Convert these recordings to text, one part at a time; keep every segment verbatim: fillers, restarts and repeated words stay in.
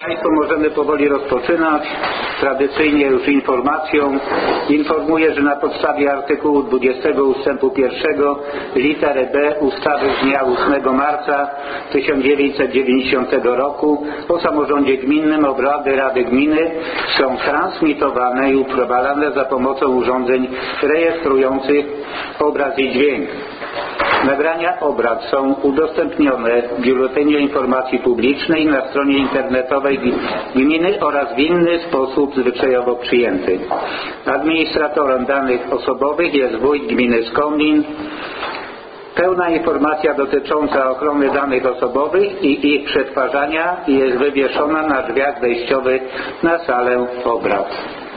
Państwo, możemy powoli rozpoczynać. Tradycyjnie już informacją informuję, że na podstawie artykułu dwudziestego ustępu pierwszego litery B ustawy z dnia ósmego marca tysiąc dziewięćset dziewięćdziesiątego roku o samorządzie gminnym obrady Rady Gminy są transmitowane i uprowadzane za pomocą urządzeń rejestrujących obraz i dźwięk. Nagrania obrad są udostępnione w Biuletynie Informacji Publicznej na stronie internetowej gminy oraz w inny sposób zwyczajowo przyjęty. Administratorem danych osobowych jest wójt gminy Skomlin. Pełna informacja dotycząca ochrony danych osobowych i ich przetwarzania jest wywieszona na drzwiach wejściowych na salę obrad.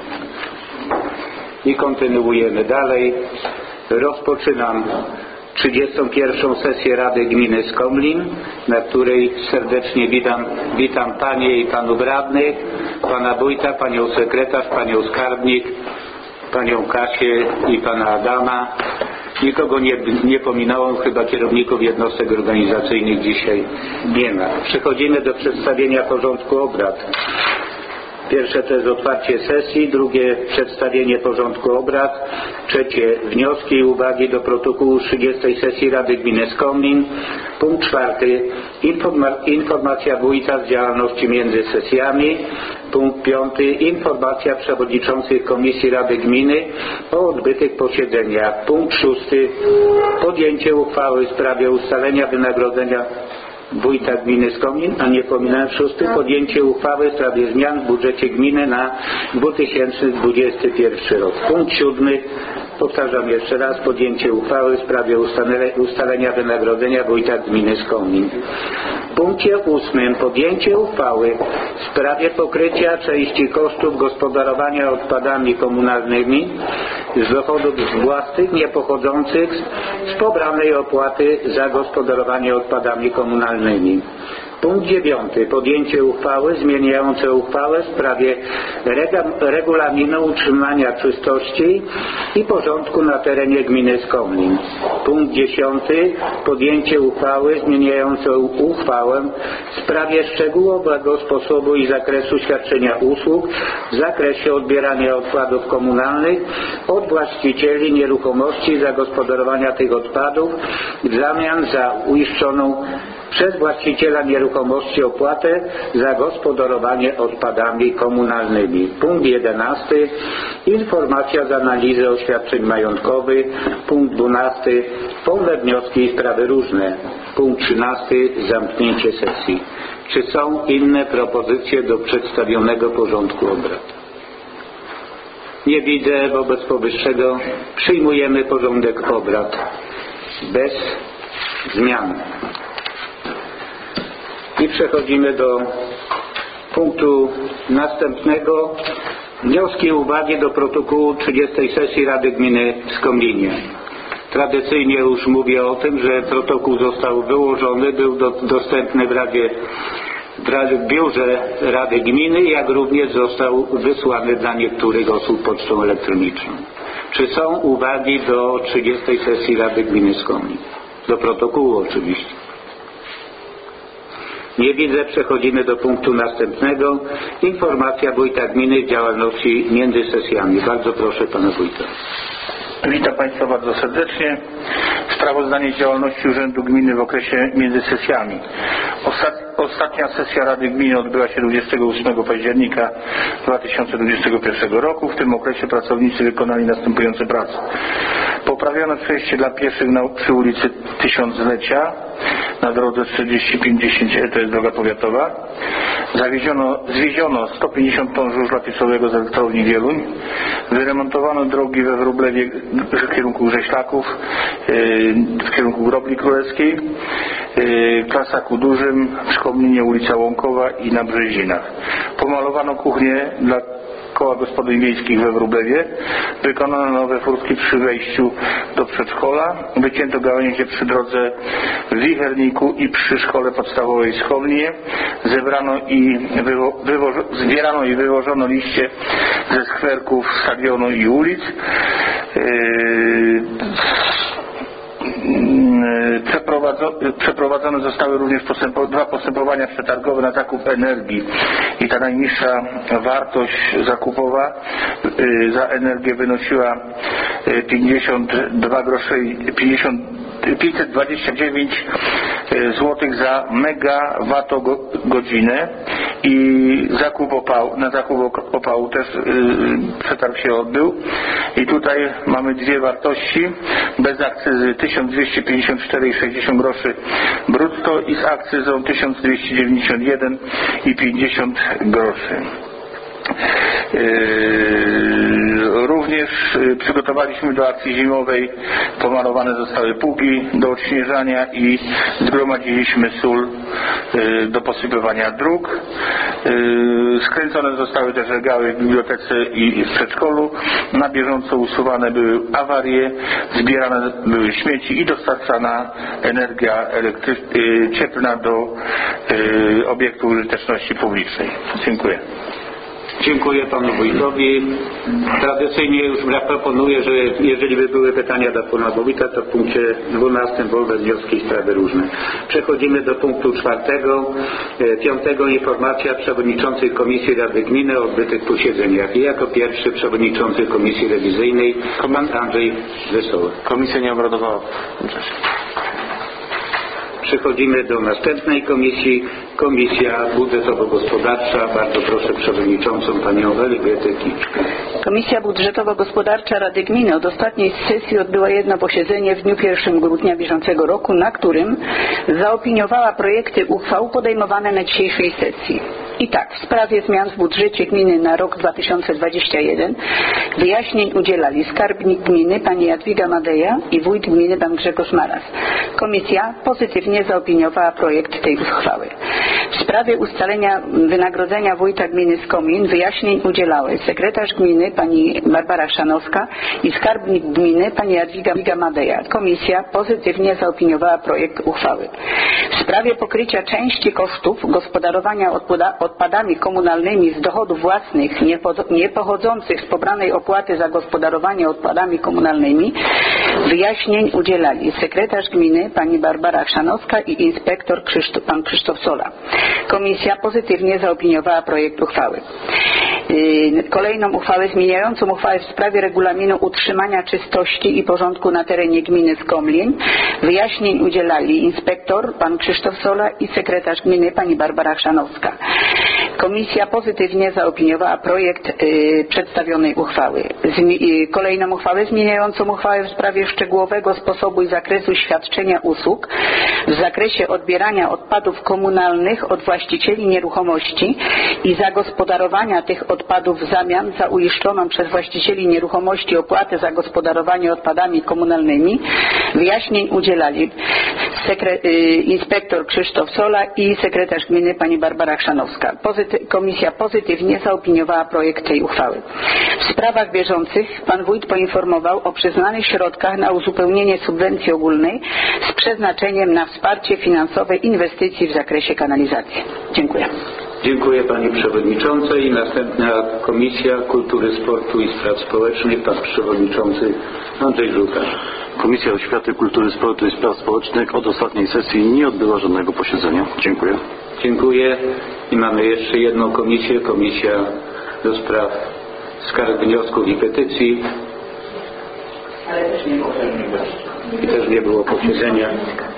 I kontynuujemy dalej. Rozpoczynam trzydziestą pierwszą sesję Rady Gminy Skomlin, na której serdecznie witam, witam Panie i Panów Radnych, Pana Wójta, Panią Sekretarz, Panią Skarbnik, Panią Kasię i Pana Adama. Nikogo nie, nie pominąłem, chyba kierowników jednostek organizacyjnych dzisiaj nie ma. Przechodzimy do przedstawienia porządku obrad. Pierwsze to jest otwarcie sesji, drugie przedstawienie porządku obrad, trzecie wnioski i uwagi do protokołu trzydziestej sesji Rady Gminy Skomlin, punkt czwarty informa informacja wójta z działalności między sesjami, punkt piąty informacja przewodniczących Komisji Rady Gminy o odbytych posiedzeniach, punkt szósty podjęcie uchwały w sprawie ustalenia wynagrodzenia wójta gminy Skomlin, a nie pominąłem szósty, podjęcie uchwały w sprawie zmian w budżecie gminy na dwa tysiące dwudziesty pierwszy rok. Punkt siódmy, powtarzam jeszcze raz, podjęcie uchwały w sprawie ustalenia wynagrodzenia wójta gminy Skomlin. W punkcie ósmym podjęcie uchwały w sprawie pokrycia części kosztów gospodarowania odpadami komunalnymi z dochodów własnych niepochodzących z pobranej opłaty za gospodarowanie odpadami komunalnymi. Punkt dziewiąty. Podjęcie uchwały zmieniające uchwałę w sprawie regulaminu utrzymania czystości i porządku na terenie gminy Skomlin. Punkt dziesiąty. Podjęcie uchwały zmieniające uchwałę w sprawie szczegółowego sposobu i zakresu świadczenia usług w zakresie odbierania odpadów komunalnych od właścicieli nieruchomości zagospodarowania tych odpadów w zamian za uiszczoną przez właściciela nieruchomości opłatę za gospodarowanie odpadami komunalnymi. Punkt jedenasty. Informacja z analizy oświadczeń majątkowych. Punkt dwunasty. Pełne wnioski i sprawy różne. Punkt trzynasty. Zamknięcie sesji. Czy są inne propozycje do przedstawionego porządku obrad? Nie widzę. Wobec powyższego przyjmujemy porządek obrad bez zmian. I przechodzimy do punktu następnego. Wnioski i uwagi do protokołu trzydziestej sesji Rady Gminy w Skomlinie. Tradycyjnie już mówię o tym, że protokół został wyłożony, był do, dostępny w, Radzie, w, Radzie, w biurze Rady Gminy, jak również został wysłany dla niektórych osób pocztą elektroniczną. Czy są uwagi do trzydziestej sesji Rady Gminy Skomlin? Do protokołu oczywiście. Nie widzę. Przechodzimy do punktu następnego. Informacja wójta gminy z działalności między sesjami. Bardzo proszę Pana Wójta. Witam Państwa bardzo serdecznie. Sprawozdanie z działalności Urzędu Gminy w okresie między sesjami. Ostatnia sesja Rady Gminy odbyła się dwudziestego ósmego października dwa tysiące dwudziestego pierwszego roku. W tym okresie pracownicy wykonali następujące prace. Poprawiono przejście dla pieszych na, przy ulicy Tysiąclecia na drodze czterdzieści pięćdziesiąt, to jest droga powiatowa. Zawieziono, zwieziono sto pięćdziesiąt ton żużla piecowego z elektrowni Wieluń. Wyremontowano drogi we Wróblewie w kierunku Grześlaków, w kierunku Grobli Królewskiej, w Klasaku Dużym, w Szkomlinie ulica Łąkowa i na Brzezinach. Pomalowano kuchnię dla Koła Gospodyń Wiejskich we Wróblewie. Wykonano nowe furtki przy wejściu do przedszkola. Wycięto gałęzie przy drodze w Wicherniku i przy szkole podstawowej w Skomlinie. Zebrano i wywo wywożo zbierano i wywożono liście ze skwerków, stadionu i ulic. Yy Przeprowadzone zostały również postępo, dwa postępowania przetargowe na zakup energii i ta najniższa wartość zakupowa za energię wynosiła pięćdziesiąt dwa grosze pięćset dwadzieścia dziewięć złotych za megawattogodzinę i zakup opału, na zakup opału też yy, przetarg się odbył i tutaj mamy dwie wartości: bez akcyzy tysiąc dwieście pięćdziesiąt cztery i sześćdziesiąt groszy brutto i z akcyzą tysiąc dwieście dziewięćdziesiąt jeden i pięćdziesiąt groszy. Yy, również przygotowaliśmy do akcji zimowej, pomalowane zostały pługi do odśnieżania i zgromadziliśmy sól yy, do posypywania dróg. Yy, skręcone zostały też regały w bibliotece i w przedszkolu. Na bieżąco usuwane były awarie, zbierane były śmieci i dostarczana energia elektry- yy, cieplna do yy, obiektów użyteczności publicznej. Dziękuję. Dziękuję panu wójtowi. Tradycyjnie już proponuję, że jeżeli by były pytania do pana wójta, to w punkcie dwunastym wolne wnioski i sprawy różne. Przechodzimy do punktu czwartego. Piątego informacja przewodniczącej Komisji Rady Gminy o odbytych posiedzeniach. I jako pierwszy przewodniczący Komisji Rewizyjnej pan Andrzej Wesoły. Komisja nie obradowała. Przechodzimy do następnej komisji, Komisja Budżetowo-Gospodarcza. Bardzo proszę przewodniczącą panią Elżbietę Kiczkę. Komisja Budżetowo-Gospodarcza Rady Gminy od ostatniej sesji odbyła jedno posiedzenie w dniu pierwszego grudnia bieżącego roku, na którym zaopiniowała projekty uchwał podejmowane na dzisiejszej sesji. I tak, w sprawie zmian w budżecie gminy na rok dwa tysiące dwudziesty pierwszy wyjaśnień udzielali skarbnik gminy pani Jadwiga Madeja i wójt gminy pan Grzegorz Maras. Komisja pozytywnie zaopiniowała projekt tej uchwały. W sprawie ustalenia wynagrodzenia wójta gminy Skomlin wyjaśnień udzielały sekretarz gminy pani Barbara Chrzanowska i skarbnik gminy pani Jadwiga Madeja. Komisja pozytywnie zaopiniowała projekt uchwały. W sprawie pokrycia części kosztów gospodarowania odpadami komunalnymi z dochodów własnych niepochodzących z pobranej opłaty za gospodarowanie odpadami komunalnymi wyjaśnień udzielali sekretarz gminy pani Barbara Chrzanowska i inspektor Krzysztof, pan Krzysztof Sola. Komisja pozytywnie zaopiniowała projekt uchwały. Kolejną uchwałę zmieniającą uchwałę w sprawie regulaminu utrzymania czystości i porządku na terenie gminy Skomlin wyjaśnień udzielali inspektor pan Krzysztof Sola i sekretarz gminy pani Barbara Chrzanowska. Komisja pozytywnie zaopiniowała projekt y, przedstawionej uchwały. Zmi- y, kolejną uchwałę zmieniającą uchwałę w sprawie szczegółowego sposobu i zakresu świadczenia usług w zakresie odbierania odpadów komunalnych od właścicieli nieruchomości i zagospodarowania tych odpadów w zamian za uiszczoną przez właścicieli nieruchomości opłatę za gospodarowanie odpadami komunalnymi wyjaśnień udzielali sekre- y, inspektor Krzysztof Sola i sekretarz gminy pani Barbara Chrzanowska. Pozyty- Komisja pozytywnie zaopiniowała projekt tej uchwały. W sprawach bieżących pan wójt poinformował o przyznanych środkach na uzupełnienie subwencji ogólnej z przeznaczeniem na wsparcie finansowe inwestycji w zakresie kanalizacji. Dziękuję. Dziękuję pani przewodniczącej. Następna Komisja Kultury, Sportu i Spraw Społecznych, pan przewodniczący Andrzej Żółta. Komisja Oświaty, Kultury, Sportu i Spraw Społecznych od ostatniej sesji nie odbyła żadnego posiedzenia. Dziękuję. Dziękuję. I mamy jeszcze jedną komisję, Komisja do Spraw Skarg, Wniosków i Petycji. Ale też nie było. I też nie było posiedzenia.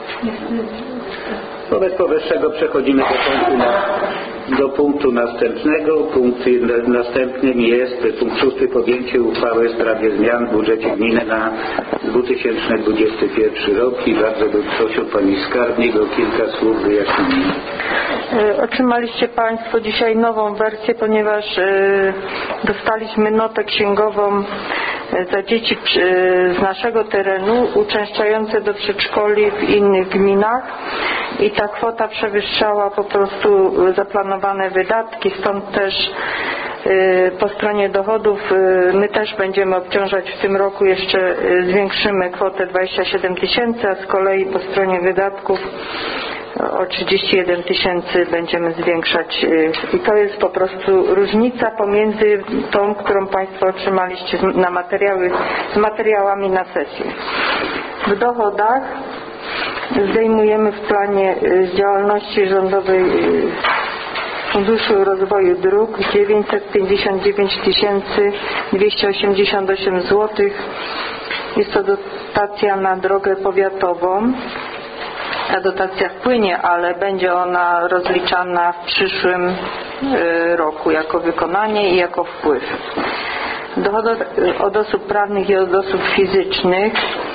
Wobec powyższego przechodzimy do punktu, na, do punktu następnego. Punkt następnym jest punkt szósty, podjęcie uchwały w sprawie zmian w budżecie gminy na dwa tysiące dwudziesty pierwszy rok i bardzo bym prosił pani skarbnik o kilka słów wyjaśnienia. Otrzymaliście Państwo dzisiaj nową wersję, ponieważ dostaliśmy notę księgową za dzieci z naszego terenu uczęszczające do przedszkoli w innych gminach i ta kwota przewyższała po prostu zaplanowane wydatki, stąd też po stronie dochodów my też będziemy obciążać w tym roku, jeszcze zwiększymy kwotę dwadzieścia siedem tysięcy, a z kolei po stronie wydatków o trzydzieści jeden tysięcy będziemy zwiększać i to jest po prostu różnica pomiędzy tą, którą Państwo otrzymaliście na materiały, z materiałami na sesję. W dochodach zdejmujemy w planie z działalności rządowej Funduszu Rozwoju Dróg dziewięćset pięćdziesiąt dziewięć tysięcy dwieście osiemdziesiąt osiem złotych. Jest to dotacja na drogę powiatową. Ta dotacja wpłynie, ale będzie ona rozliczana w przyszłym roku jako wykonanie i jako wpływ. Dochody od osób prawnych i od osób fizycznych.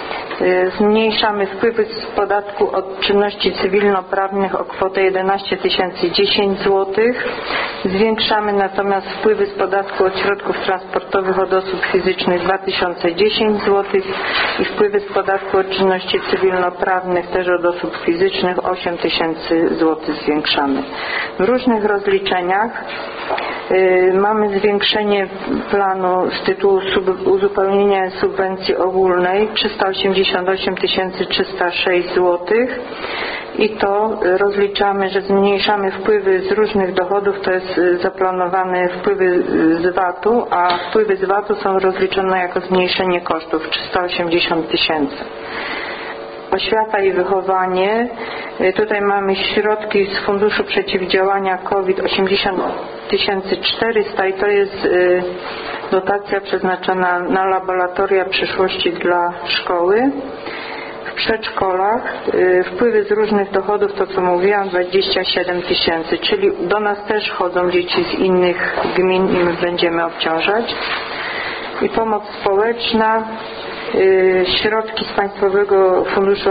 Zmniejszamy wpływy z podatku od czynności cywilnoprawnych o kwotę jedenaście tysięcy dziesięć złotych. Zwiększamy natomiast wpływy z podatku od środków transportowych od osób fizycznych dwa tysiące dziesięć złotych i wpływy z podatku od czynności cywilnoprawnych też od osób fizycznych osiem tysięcy złotych zwiększamy. W różnych rozliczeniach yy, mamy zwiększenie planu z tytułu sub, uzupełnienia subwencji ogólnej trzysta osiemdziesiąt osiem tysięcy trzysta sześć złotych i to rozliczamy, że zmniejszamy wpływy z różnych dochodów, to jest zaplanowane wpływy z V A T-u, a wpływy z V A T-u są rozliczone jako zmniejszenie kosztów trzysta osiemdziesiąt tysięcy. Oświata i wychowanie. Tutaj mamy środki z Funduszu Przeciwdziałania COVID osiemdziesiąt tysięcy czterysta i to jest dotacja przeznaczona na laboratoria przyszłości dla szkoły. W przedszkolach wpływy z różnych dochodów, to co mówiłam, dwadzieścia siedem tysięcy, czyli do nas też chodzą dzieci z innych gmin i my będziemy obciążać. I pomoc społeczna. Środki z Państwowego Funduszu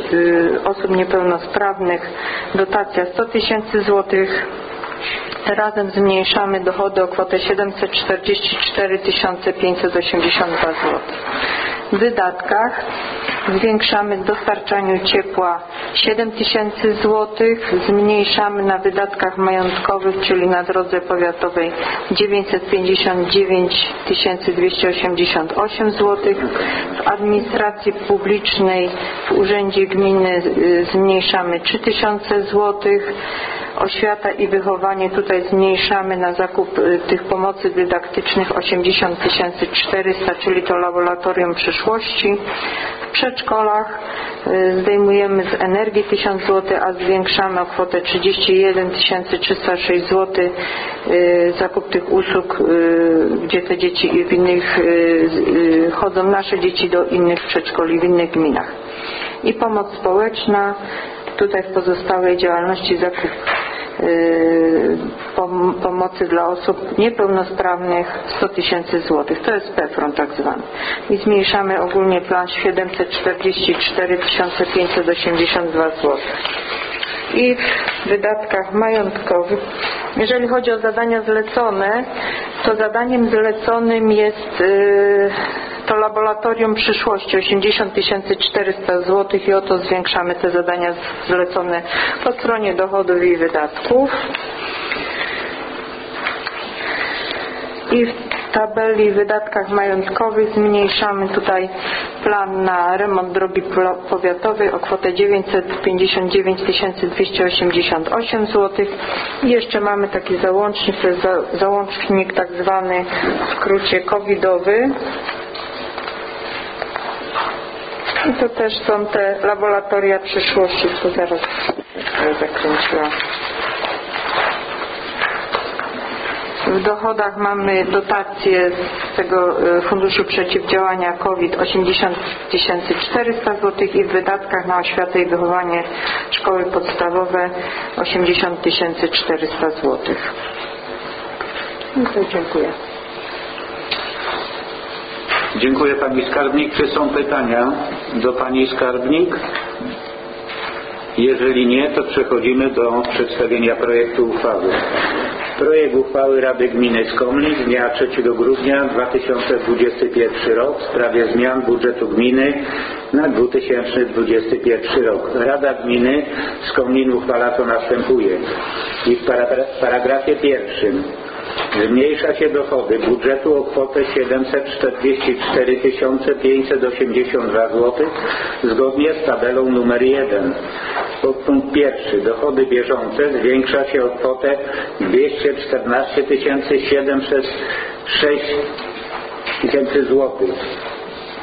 Osób Niepełnosprawnych, dotacja sto tysięcy złotych. Razem zmniejszamy dochody o kwotę siedemset czterdzieści cztery tysiące pięćset osiemdziesiąt dwa złotych. W wydatkach zwiększamy w dostarczaniu ciepła siedem tysięcy złotych, zmniejszamy na wydatkach majątkowych, czyli na drodze powiatowej dziewięćset pięćdziesiąt dziewięć tysięcy dwieście osiemdziesiąt osiem złotych. W administracji publicznej w Urzędzie Gminy zmniejszamy trzy tysiące złotych. Oświata i wychowanie, tutaj zmniejszamy na zakup tych pomocy dydaktycznych osiemdziesiąt tysięcy czterysta, czyli to laboratorium przyszłości. W przedszkolach zdejmujemy z energii tysiąc złotych, a zwiększamy o kwotę trzydzieści jeden tysięcy trzysta sześć złotych zakup tych usług, gdzie te dzieci w innych chodzą nasze dzieci do innych przedszkoli w innych gminach. I pomoc społeczna. Tutaj w pozostałej działalności zakup yy, pom pomocy dla osób niepełnosprawnych sto tysięcy złotych. To jest PEFRON tak zwany. I zmniejszamy ogólnie plan siedemset czterdzieści cztery tysiące pięćset osiemdziesiąt dwa złotych. I w wydatkach majątkowych, jeżeli chodzi o zadania zlecone, to zadaniem zleconym jest yy, to laboratorium przyszłości osiemdziesiąt tysięcy czterysta złotych i oto zwiększamy te zadania zlecone po stronie dochodów i wydatków. I w tabeli w wydatkach majątkowych zmniejszamy tutaj plan na remont drogi powiatowej o kwotę dziewięćset pięćdziesiąt dziewięć tysięcy dwieście osiemdziesiąt osiem złotych. I jeszcze mamy taki załącznik, to jest za, załącznik tak zwany w skrócie covidowy. I to też są te laboratoria przyszłości, to zaraz zakręciłam. W dochodach mamy dotacje z tego Funduszu Przeciwdziałania COVID osiemdziesiąt tysięcy czterysta złotych i w wydatkach na oświatę i wychowanie szkoły podstawowe osiemdziesiąt tysięcy czterysta złotych. I to dziękuję. Dziękuję Pani Skarbnik. Czy są pytania do Pani Skarbnik? Jeżeli nie, to przechodzimy do przedstawienia projektu uchwały. Projekt uchwały Rady Gminy Skomlin z dnia trzeciego grudnia dwa tysiące dwudziesty pierwszy rok w sprawie zmian budżetu gminy na dwa tysiące dwudziesty pierwszy rok. Rada Gminy Skomlin uchwala co następuje. I w paragrafie pierwszym zmniejsza się dochody budżetu o kwotę siedemset czterdzieści cztery tysiące pięćset osiemdziesiąt dwa złotych zgodnie z tabelą numer jeden. Podpunkt pierwszy. Dochody bieżące zwiększa się o kwotę dwieście czternaście tysięcy siedemset sześć tysięcy złotych.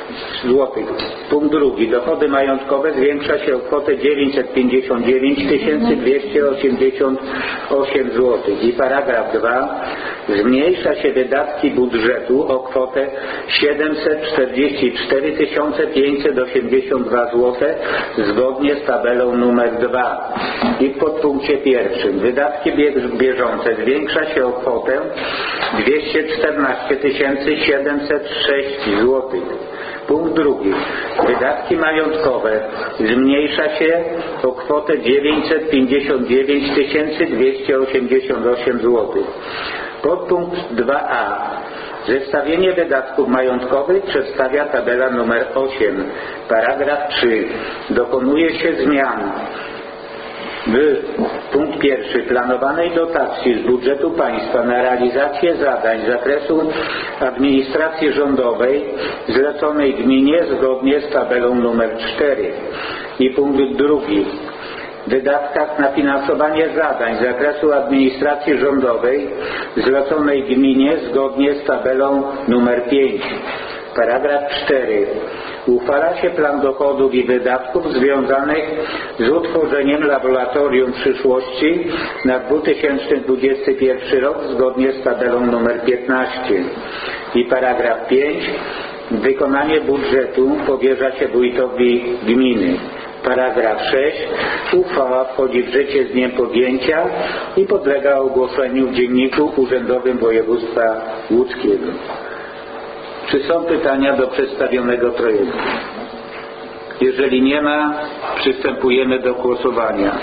złotych. Punkt drugi. Dochody majątkowe zwiększa się o kwotę dziewięćset pięćdziesiąt dziewięć tysięcy dwieście osiemdziesiąt osiem złotych. I paragraf dwa. Zmniejsza się wydatki budżetu o kwotę siedemset czterdzieści cztery tysiące pięćset osiemdziesiąt dwa złote zgodnie z tabelą numer dwa. I w podpunkcie pierwszym. Wydatki bieżące zwiększa się o kwotę dwieście czternaście tysięcy siedemset sześć złotych. Punkt drugi. Wydatki majątkowe zmniejsza się o kwotę dziewięćset pięćdziesiąt dziewięć tysięcy dwieście osiemdziesiąt osiem złotych. Podpunkt dwa a. Zestawienie wydatków majątkowych przedstawia tabela numer osiem. Paragraf trzy. Dokonuje się zmian w punkt pierwszy planowanej dotacji z budżetu państwa na realizację zadań z zakresu administracji rządowej zleconej gminie zgodnie z tabelą numer cztery. I punkt drugi. W wydatkach na finansowanie zadań z zakresu administracji rządowej zleconej gminie zgodnie z tabelą numer pięć. Paragraf cztery. Uchwala się plan dochodów i wydatków związanych z utworzeniem Laboratorium Przyszłości na dwa tysiące dwudziesty pierwszy rok zgodnie z tabelą numer piętnaście. I paragraf pięć. Wykonanie budżetu powierza się wójtowi gminy. Paragraf sześć. Uchwała wchodzi w życie z dniem podjęcia i podlega ogłoszeniu w Dzienniku Urzędowym Województwa Łódzkiego. Czy są pytania do przedstawionego projektu? Jeżeli nie ma, przystępujemy do głosowania.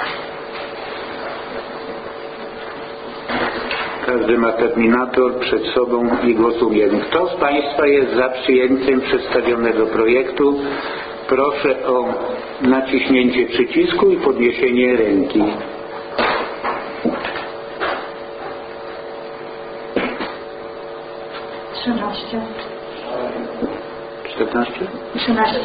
Każdy ma terminator przed sobą i głosujemy. Kto z Państwa jest za przyjęciem przedstawionego projektu? Proszę o naciśnięcie przycisku i podniesienie ręki. trzynaście. czternaście? trzynaście.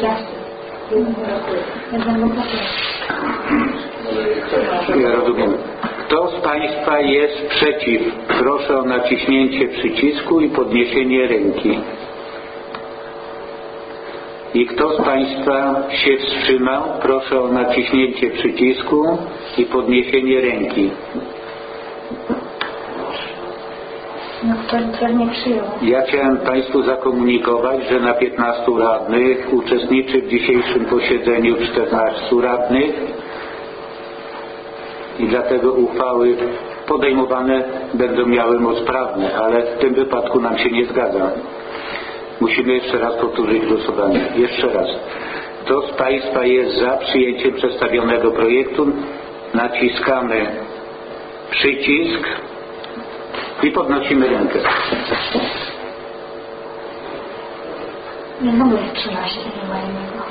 Ja rozumiem. Kto z Państwa jest przeciw? Proszę o naciśnięcie przycisku i podniesienie ręki. I kto z Państwa się wstrzymał? Proszę o naciśnięcie przycisku i podniesienie ręki. No kto nie przyjął. Ja chciałem Państwu zakomunikować, że na piętnastu radnych uczestniczy w dzisiejszym posiedzeniu czternastu radnych i dlatego uchwały podejmowane będą miały moc prawną, ale w tym wypadku nam się nie zgadza. Musimy jeszcze raz powtórzyć głosowanie. Jeszcze raz. Kto z Państwa jest za przyjęciem przedstawionego projektu? Naciskamy przycisk i podnosimy rękę. Nie mamy trzynaście, nie ma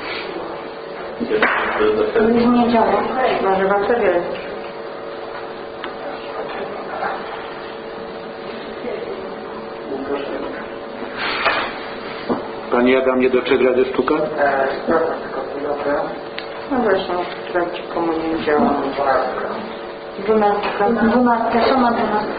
innego. To już nie działa. Może Wam sobie. Pani Adam nie doczeka ze sztuka? No właśnie, sprawdź komu nie działa. Dwunastka. Dwunastka. Co ma dwunastka?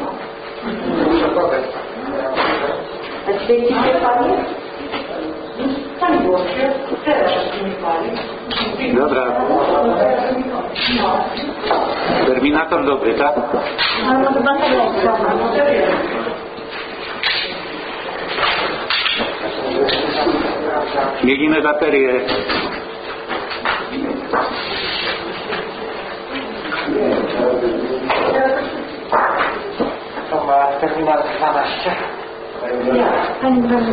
A świeci się Pani? Tam było się. Teraz się nie pali. Dobra. Terminator dobry, tak? Ale no chyba to jest słaba. Mienimy baterię. To ma terminal dwanaście. Pani Boże.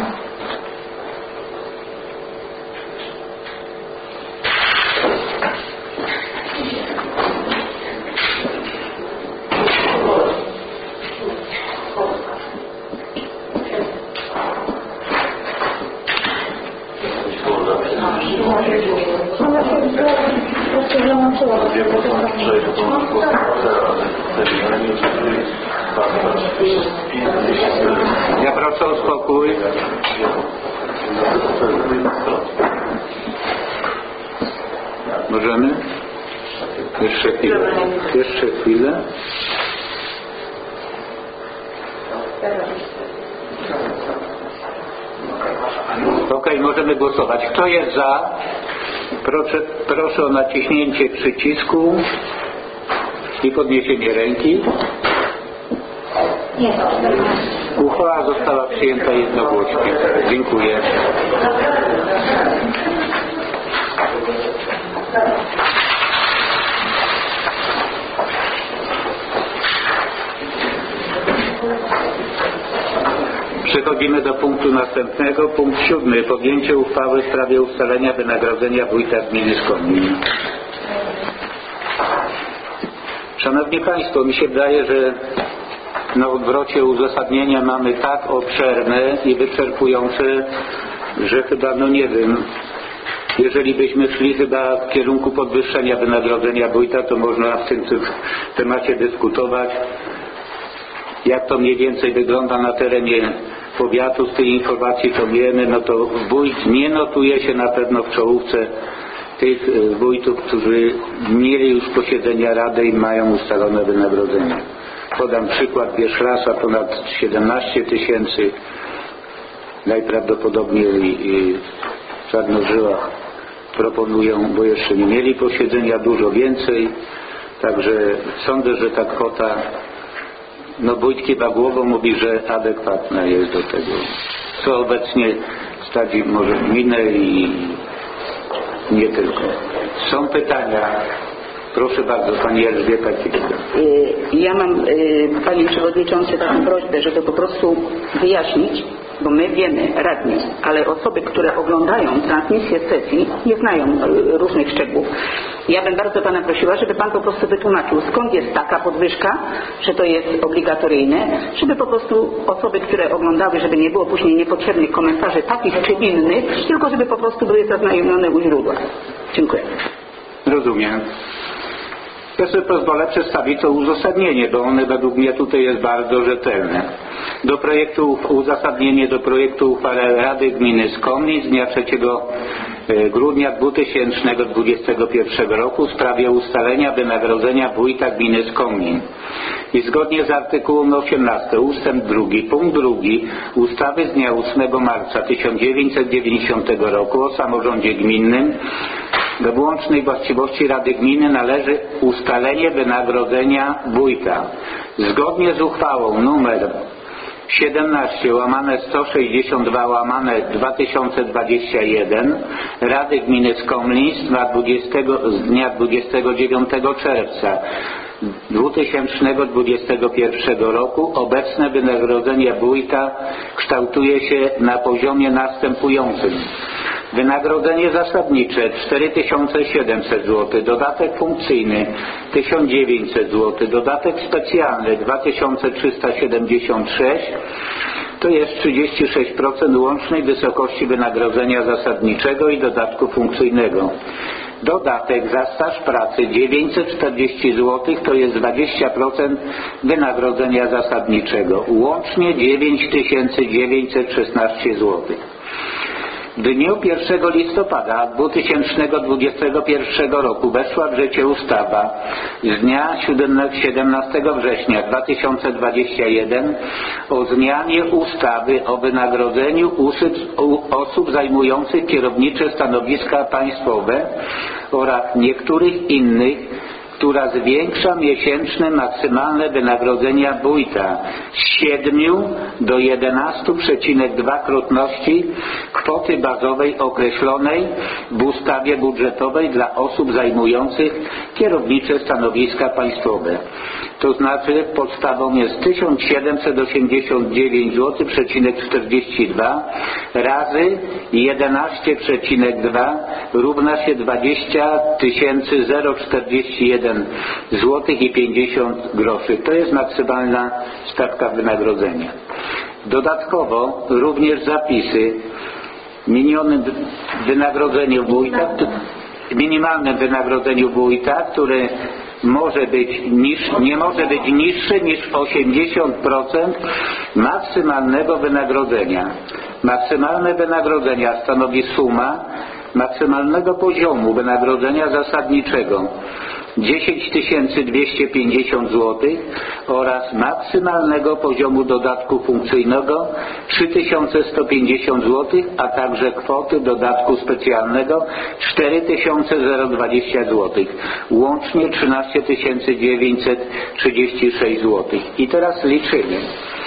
Ja proszę o spokój. Możemy? Jeszcze chwilę. Jeszcze chwilę. Ok, możemy głosować. Kto jest za? Proszę, proszę o naciśnięcie przycisku i podniesienie ręki. Nie, to czternaście. Uchwała została przyjęta jednogłośnie. Dziękuję. Przechodzimy do punktu następnego. Punkt siódmy. Podjęcie uchwały w sprawie ustalenia wynagrodzenia wójta gminy Skomlin. Szanowni Państwo, mi się wydaje, że na odwrocie uzasadnienia mamy tak obszerne i wyczerpujące, że chyba, no nie wiem, jeżeli byśmy szli chyba w kierunku podwyższenia wynagrodzenia wójta, to można w tym temacie dyskutować. Jak to mniej więcej wygląda na terenie powiatu, z tej informacji co wiemy, no to wójt nie notuje się na pewno w czołówce tych wójtów, którzy mieli już posiedzenia rady i mają ustalone wynagrodzenia. Podam przykład Wierzchlasa, ponad siedemnaście tysięcy, najprawdopodobniej i w Czarnożyłach proponują, bo jeszcze nie mieli posiedzenia, dużo więcej, także sądzę, że ta kwota, no wójt kiwa głową, mówi, że adekwatna jest do tego, co obecnie stadzi może gminę i nie tylko. Są pytania. Proszę bardzo, Pani Elżbieta Kiewicz. Ja mam, Panie Przewodniczący, taką prośbę, żeby po prostu wyjaśnić, bo my wiemy, radni, ale osoby, które oglądają transmisję sesji, nie znają różnych szczegółów. Ja bym bardzo Pana prosiła, żeby Pan po prostu wytłumaczył, skąd jest taka podwyżka, że to jest obligatoryjne, żeby po prostu osoby, które oglądały, żeby nie było później niepotrzebnych komentarzy takich czy innych, tylko żeby po prostu były zaznajomione u źródła. Dziękuję. Rozumiem. Ja sobie pozwolę przedstawić to uzasadnienie, bo one według mnie tutaj jest bardzo rzetelne. Do projektu, uzasadnienie do projektu uchwały Rady Gminy Skomlin z dnia trzeciego grudnia dwa tysiące dwudziestego pierwszego roku w sprawie ustalenia wynagrodzenia wójta gminy Skomlin. I zgodnie z artykułem osiemnastym ustęp drugi, punkt drugi ustawy z dnia ósmego marca tysiąc dziewięćset dziewięćdziesiątego roku o samorządzie gminnym we wyłącznej właściwości Rady Gminy należy ustalenie wynagrodzenia wójta. Zgodnie z uchwałą numer siedemnaście łamane sto sześćdziesiąt dwa łamane dwa tysiące dwadzieścia jeden Rady Gminy Skomlin z dnia dwudziestego dziewiątego czerwca dwa tysiące dwudziestego pierwszego roku obecne wynagrodzenie wójta kształtuje się na poziomie następującym. Wynagrodzenie zasadnicze cztery tysiące siedemset złotych, dodatek funkcyjny tysiąc dziewięćset złotych, dodatek specjalny dwa tysiące trzysta siedemdziesiąt sześć, to jest trzydzieści sześć procent łącznej wysokości wynagrodzenia zasadniczego i dodatku funkcyjnego. Dodatek za staż pracy dziewięćset czterdzieści złotych, to jest dwadzieścia procent wynagrodzenia zasadniczego, łącznie dziewięć tysięcy dziewięćset szesnaście złotych. W dniu pierwszego listopada dwa tysiące dwudziestego pierwszego roku weszła w życie ustawa z dnia siedemnastego września dwa tysiące dwudziestego pierwszego o zmianie ustawy o wynagrodzeniu osób zajmujących kierownicze stanowiska państwowe oraz niektórych innych, która zwiększa miesięczne maksymalne wynagrodzenia wójta z siedmiu do jedenastu przecinek dwa krotności kwoty bazowej określonej w ustawie budżetowej dla osób zajmujących kierownicze stanowiska państwowe. To znaczy podstawą jest tysiąc siedemset osiemdziesiąt dziewięć złotych czterdzieści dwa razy jedenaście przecinek dwa równa się dwadzieścia tysięcy czterdzieści jeden złotych i pięćdziesiąt groszy. To jest maksymalna stawka wynagrodzenia. Dodatkowo również zapisy minionym wynagrodzeniu wójta, minimalnym wynagrodzeniu wójta, które może być niż, nie może być niższe niż osiemdziesiąt procent maksymalnego wynagrodzenia. Maksymalne wynagrodzenia stanowi suma maksymalnego poziomu wynagrodzenia zasadniczego dziesięć tysięcy dwieście pięćdziesiąt złotych oraz maksymalnego poziomu dodatku funkcyjnego trzy tysiące sto pięćdziesiąt złotych, a także kwoty dodatku specjalnego cztery tysiące dwadzieścia złotych. Łącznie trzynaście tysięcy dziewięćset trzydzieści sześć złotych. I teraz liczymy.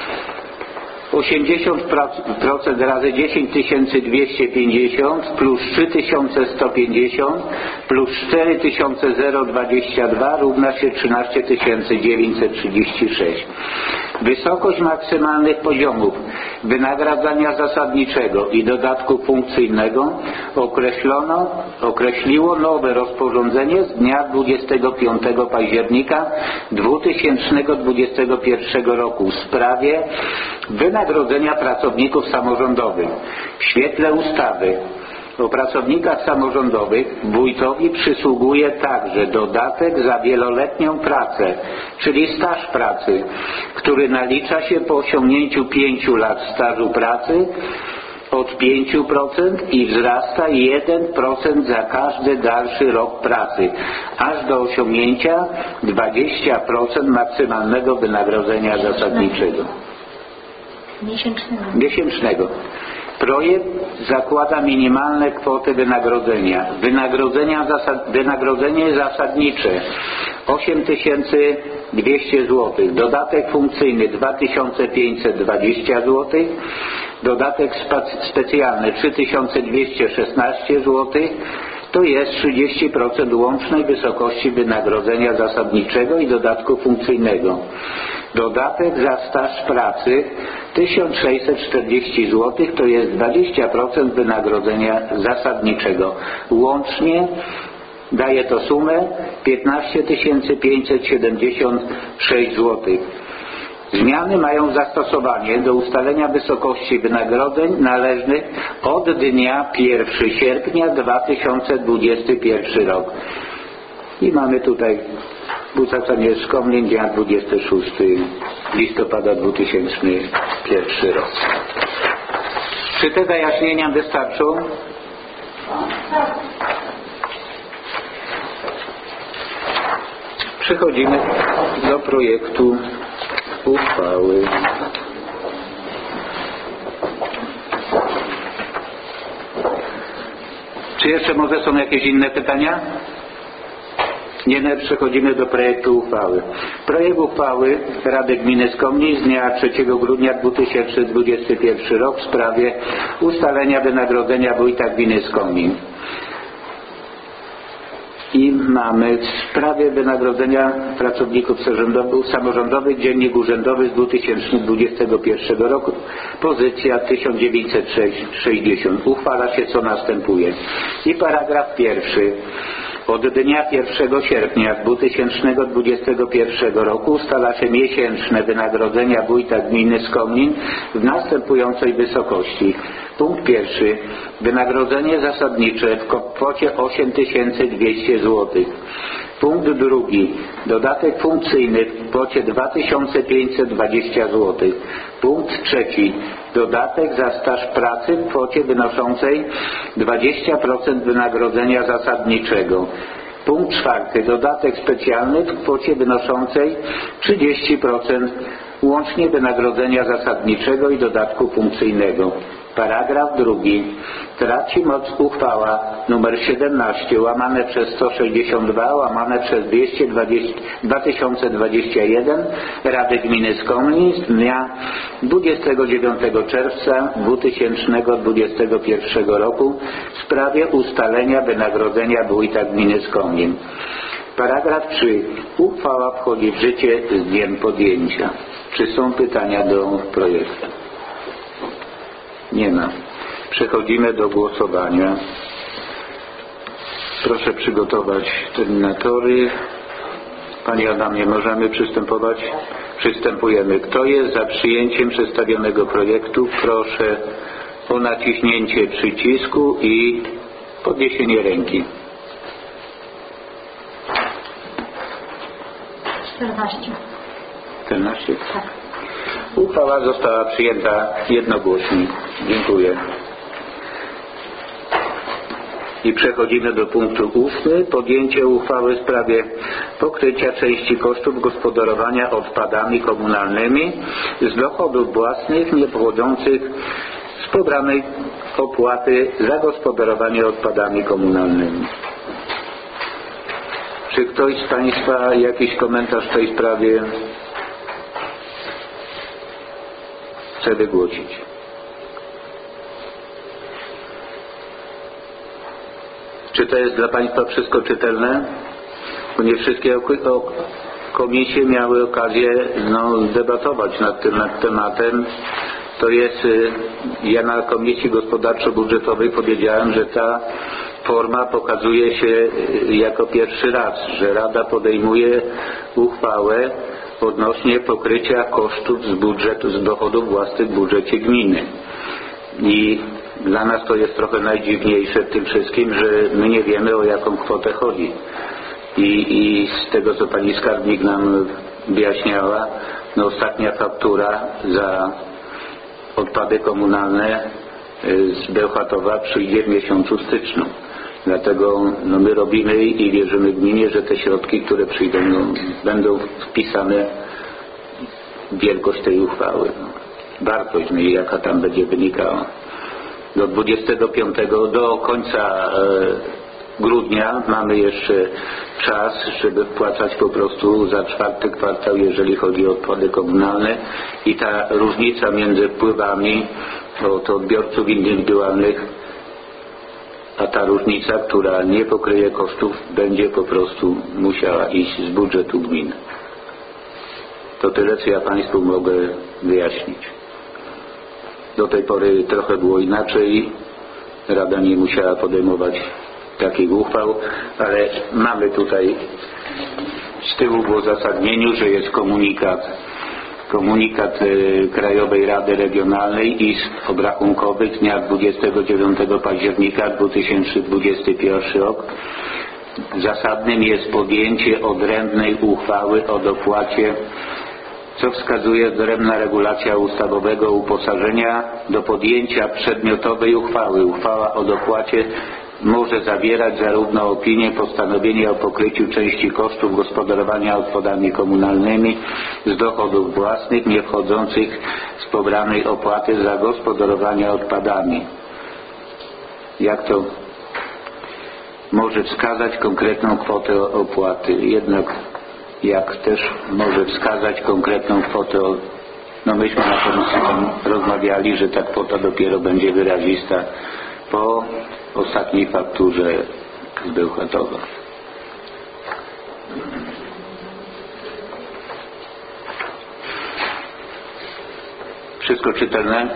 osiemdziesiąt procent razy dziesięć tysięcy dwieście pięćdziesiąt plus trzy tysiące sto pięćdziesiąt plus cztery tysiące dwadzieścia dwa równa się trzynaście tysięcy dziewięćset trzydzieści sześć. Wysokość maksymalnych poziomów wynagradzania zasadniczego i dodatku funkcyjnego określono, określiło nowe rozporządzenie z dnia dwudziestego piątego października dwa tysiące dwudziestego pierwszego roku w sprawie wynagrodzenia pracowników samorządowych. W świetle ustawy o pracownikach samorządowych wójtowi przysługuje także dodatek za wieloletnią pracę, czyli staż pracy, który nalicza się po osiągnięciu pięciu lat stażu pracy od pięć procent i wzrasta jeden procent za każdy dalszy rok pracy, aż do osiągnięcia dwadzieścia procent maksymalnego wynagrodzenia zasadniczego. Miesięcznego. Miesięcznego. Projekt zakłada minimalne kwoty wynagrodzenia. Wynagrodzenia zasad, wynagrodzenie zasadnicze osiem tysięcy dwieście złotych, dodatek funkcyjny dwa tysiące pięćset dwadzieścia złotych, dodatek specjalny trzy tysiące dwieście szesnaście złotych, to jest trzydzieści procent łącznej wysokości wynagrodzenia zasadniczego i dodatku funkcyjnego. Dodatek za staż pracy tysiąc sześćset czterdzieści złotych, to jest dwadzieścia procent wynagrodzenia zasadniczego. Łącznie daje to sumę piętnaście tysięcy pięćset siedemdziesiąt sześć złotych. Zmiany mają zastosowanie do ustalenia wysokości wynagrodzeń należnych od dnia pierwszego sierpnia dwa tysiące dwudziestego pierwszego rok. I mamy tutaj uzasadnienie z Komlin dnia dwudziestego szóstego listopada dwa tysiące pierwszego rok. Czy te wyjaśnienia wystarczą? Przechodzimy do projektu uchwały. Czy jeszcze może są jakieś inne pytania? Nie, przechodzimy do projektu uchwały. Projekt uchwały Rady Gminy Skomlin z dnia trzeciego grudnia dwa tysiące dwudziestego pierwszego roku w sprawie ustalenia wynagrodzenia wójta gminy Skomlin. I mamy w sprawie wynagrodzenia pracowników samorządowych Dziennik Urzędowy z dwa tysiące dwudziestego pierwszego roku, pozycja tysiąc dziewięćset sześćdziesiąt. Uchwala się, co następuje. I paragraf pierwszy. Od dnia pierwszego sierpnia dwa tysiące dwudziestego pierwszego roku ustala się miesięczne wynagrodzenia wójta gminy Skomlin w następującej wysokości. Punkt pierwszy. Wynagrodzenie zasadnicze w kwocie osiem tysięcy dwieście złotych. Punkt drugi. Dodatek funkcyjny w kwocie dwa tysiące pięćset dwadzieścia złotych. Punkt trzeci. Dodatek za staż pracy w kwocie wynoszącej dwadzieścia procent wynagrodzenia zasadniczego. Punkt czwarty. Dodatek specjalny w kwocie wynoszącej trzydzieści procent łącznie wynagrodzenia zasadniczego i dodatku funkcyjnego. Paragraf drugi. Traci moc uchwała nr siedemnaście łamane przez sto sześćdziesiąt dwa łamane przez dwa tysiące dwadzieścia jeden Rady Gminy Skomlin z dnia dwudziestego dziewiątego czerwca dwa tysiące dwudziestego pierwszego roku w sprawie ustalenia wynagrodzenia wójta gminy Skomlin. Paragraf trzy. Uchwała wchodzi w życie z dniem podjęcia. Czy są pytania do projektu? Nie ma. Przechodzimy do głosowania. Proszę przygotować terminatory. Panie Adamie, możemy przystępować? Przystępujemy. Kto jest za przyjęciem przedstawionego projektu? Proszę o naciśnięcie przycisku i podniesienie ręki. czternaście. czternaście? Tak. Uchwała została przyjęta jednogłośnie. Dziękuję. I przechodzimy do punktu ósmy. Podjęcie uchwały w sprawie pokrycia części kosztów gospodarowania odpadami komunalnymi z dochodów własnych niepochodzących z pobranej opłaty za gospodarowanie odpadami komunalnymi. Czy ktoś z Państwa jakiś komentarz w tej sprawie chce wygłosić? Czy to jest dla Państwa wszystko czytelne? Bo nie wszystkie komisje miały okazję no, debatować nad tym nad tematem. To jest, ja na Komisji Gospodarczo-Budżetowej powiedziałem, że ta forma pokazuje się jako pierwszy raz, że Rada podejmuje uchwałę odnośnie pokrycia kosztów z budżetu, z dochodów własnych w budżecie gminy. I dla nas to jest trochę najdziwniejsze w tym wszystkim, że my nie wiemy, o jaką kwotę chodzi. I, i z tego, co pani skarbnik nam wyjaśniała, no ostatnia faktura za odpady komunalne z Bełchatowa przyjdzie w miesiącu styczniu. Dlatego no, my robimy i wierzymy gminie, że te środki, które przyjdą, no, będą wpisane w wielkość tej uchwały. No, wartość, no i jaka tam będzie wynikała. Do dwudziestego piątego, do końca e, grudnia mamy jeszcze czas, żeby wpłacać po prostu za czwarty kwartał, jeżeli chodzi o odpady komunalne, i ta różnica między wpływami od odbiorców indywidualnych a ta różnica, która nie pokryje kosztów, będzie po prostu musiała iść z budżetu gminy. To tyle, co ja Państwu mogę wyjaśnić. Do tej pory trochę było inaczej. Rada nie musiała podejmować takich uchwał, ale mamy tutaj z tyłu w uzasadnieniu, że jest komunikat komunikat Krajowej Rady Regionalnej i Izb Obrachunkowych dnia dwudziestego dziewiątego października dwa tysiące dwudziesty pierwszy rok. Zasadnym jest podjęcie odrębnej uchwały o dopłacie, co wskazuje odrębna regulacja ustawowego uposażenia do podjęcia przedmiotowej uchwały. Uchwała o dopłacie może zawierać zarówno opinię, postanowienie o pokryciu części kosztów gospodarowania odpadami komunalnymi z dochodów własnych nie wchodzących z pobranej opłaty za gospodarowanie odpadami. Jak to może wskazać konkretną kwotę opłaty? Jednak jak też może wskazać konkretną kwotę, no myśmy na komisji rozmawiali, że ta kwota dopiero będzie wyrazista po ostatniej fakturze z Bełchatowa. Wszystko czytelne?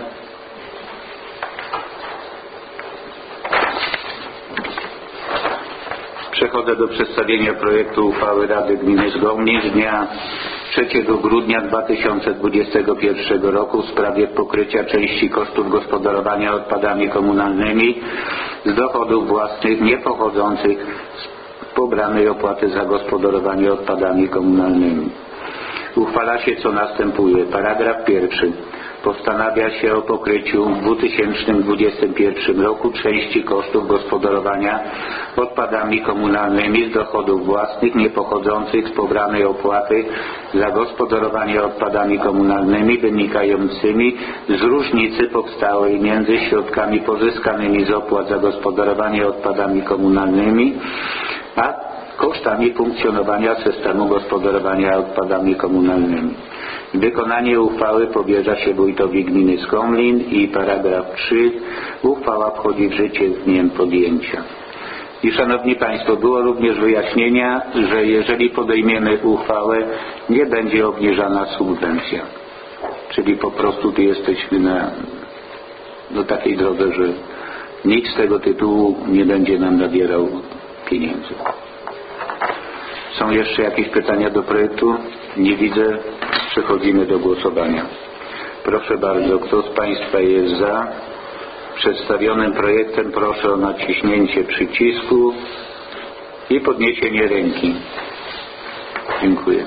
Przechodzę do przedstawienia projektu uchwały Rady Gminy Zgomlin z dnia trzeciego grudnia dwa tysiące dwudziestego pierwszego roku w sprawie pokrycia części kosztów gospodarowania odpadami komunalnymi z dochodów własnych niepochodzących z pobranej opłaty za gospodarowanie odpadami komunalnymi. Uchwala się, co następuje. Paragraf pierwszy. Postanawia się o pokryciu w dwa tysiące dwudziestym pierwszym roku części kosztów gospodarowania odpadami komunalnymi z dochodów własnych niepochodzących z pobranej opłaty za gospodarowanie odpadami komunalnymi wynikającymi z różnicy powstałej między środkami pozyskanymi z opłat za gospodarowanie odpadami komunalnymi a kosztami funkcjonowania systemu gospodarowania odpadami komunalnymi. Wykonanie uchwały powierza się wójtowi gminy Zgomlin i paragraf trzy. Uchwała wchodzi w życie z dniem podjęcia. I szanowni Państwo, było również wyjaśnienia, że jeżeli podejmiemy uchwałę, nie będzie obniżana subwencja. Czyli po prostu tu jesteśmy na do takiej drodze, że nikt z tego tytułu nie będzie nam nabierał pieniędzy. Są jeszcze jakieś pytania do projektu? Nie widzę. Przechodzimy do głosowania. Proszę bardzo, kto z Państwa jest za przedstawionym projektem, proszę o naciśnięcie przycisku i podniesienie ręki. Dziękuję.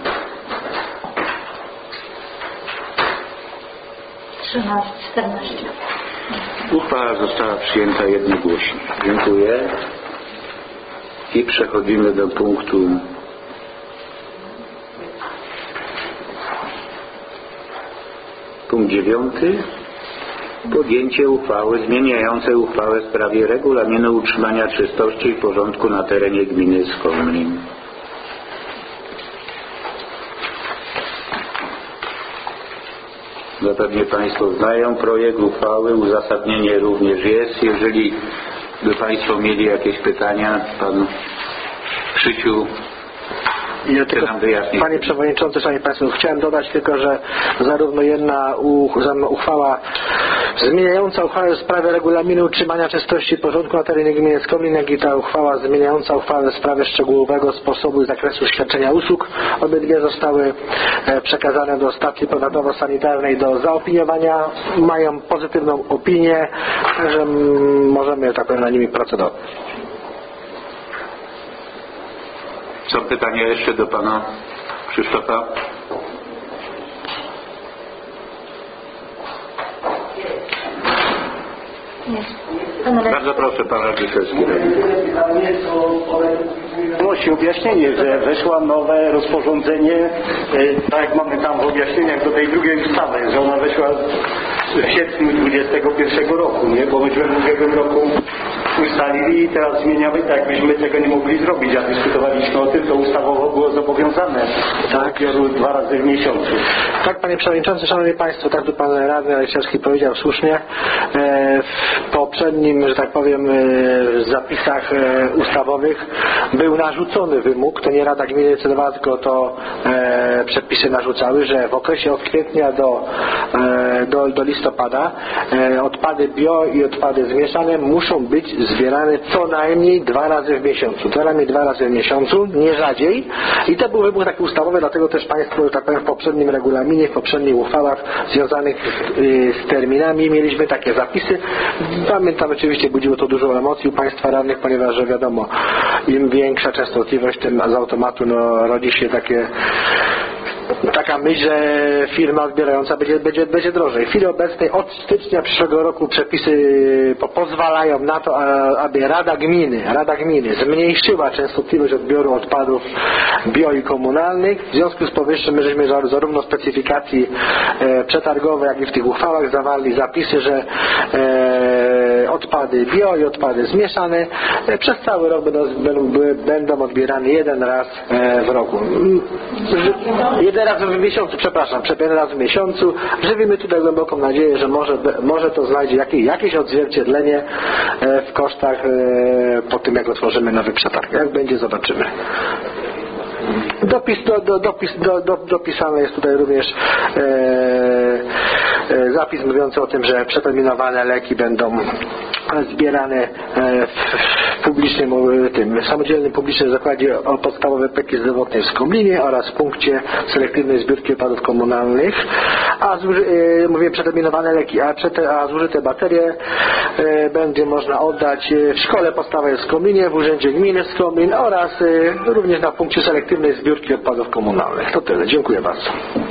trzynaście, czternaście. Uchwała została przyjęta jednogłośnie. Dziękuję. I przechodzimy do punktu punkt dziewiąty. Podjęcie uchwały zmieniającej uchwałę w sprawie regulaminu utrzymania czystości i porządku na terenie gminy Skomlin. Zapewne Państwo znają projekt uchwały, uzasadnienie również jest. Jeżeli by Państwo mieli jakieś pytania, Pan Krzysiu Ja tylko, Panie Przewodniczący, Szanowni Państwo, chciałem dodać tylko, że zarówno jedna uchwała zmieniająca uchwałę w sprawie regulaminu utrzymania czystości i porządku na terenie gminy Skomlin, jak i ta uchwała zmieniająca uchwałę w sprawie szczegółowego sposobu i zakresu świadczenia usług, obydwie zostały przekazane do stacji powiatowo-sanitarnej do zaopiniowania, mają pozytywną opinię, także możemy tak powiem na nimi procedować. Są pytania jeszcze do Pana Krzysztofa? Nie. Bardzo proszę, Pan Radziszewski. Prosi objaśnienie, że weszło nowe rozporządzenie, tak jak mamy tam w objaśnieniach do tej drugiej ustawy, że ona weszła w sierpniu dwudziestego pierwszego roku, nie? Bo myśmy w ubiegłym roku ustalili i teraz zmieniamy, tak jakbyśmy tego nie mogli zrobić, a dyskutowaliśmy o tym, to ustawowo było zobowiązane do odbioru dwa razy w miesiącu. Tak, Panie Przewodniczący, Szanowni Państwo, tak tu Pan Radny Radziszewski powiedział słusznie. W poprzednim, że tak powiem, zapisach ustawowych był narzucony wymóg, to nie Rada Gminy decydowała, tylko to przepisy narzucały, że w okresie od kwietnia do, do, do listopada odpady bio i odpady zmieszane muszą być zbierane co najmniej dwa razy w miesiącu. Co najmniej dwa razy w miesiącu, nie rzadziej. I to był wymóg taki ustawowy, dlatego też Państwo, tak powiem, w poprzednim regulaminie, w poprzednich uchwałach związanych z terminami mieliśmy takie zapisy. Pamiętam, oczywiście budziło to dużo emocji u Państwa radnych, ponieważ, że wiadomo, im większa częstotliwość, tym z automatu no, rodzi się takie taka myśl, że firma odbierająca będzie, będzie, będzie drożej. W chwili obecnej od stycznia przyszłego roku przepisy pozwalają na to, aby Rada Gminy, Rada Gminy zmniejszyła częstotliwość odbioru odpadów bio i komunalnych. W związku z powyższym my żeśmy zarówno w specyfikacji przetargowej, jak i w tych uchwałach zawarli zapisy, że odpady bio i odpady zmieszane przez cały rok będą, będą odbierane jeden raz w roku. Jeden raz w miesiącu, przepraszam, jeden raz w miesiącu. Żywimy tutaj głęboką nadzieję, że może, może to znajdzie jakieś, jakieś odzwierciedlenie w kosztach po tym, jak otworzymy nowy przetarg. Jak będzie, zobaczymy. Dopis, do, do, dopis, do, do, dopisany jest tutaj również e, e, zapis mówiący o tym, że przeterminowane leki będą zbierane w publicznym, tym samodzielnym publicznym zakładzie o podstawowej opieki zdrowotnej w Skomlinie oraz w punkcie selektywnej zbiórki odpadów komunalnych, a zuży, e, mówię przeterminowane leki, a, przete, a zużyte baterie e, będzie można oddać w szkole podstawowej w Skomlinie, w urzędzie gminy w Skomlin oraz e, również na punkcie selektywnej zbiórki odpadów komunalnych. To tyle. Dziękuję bardzo.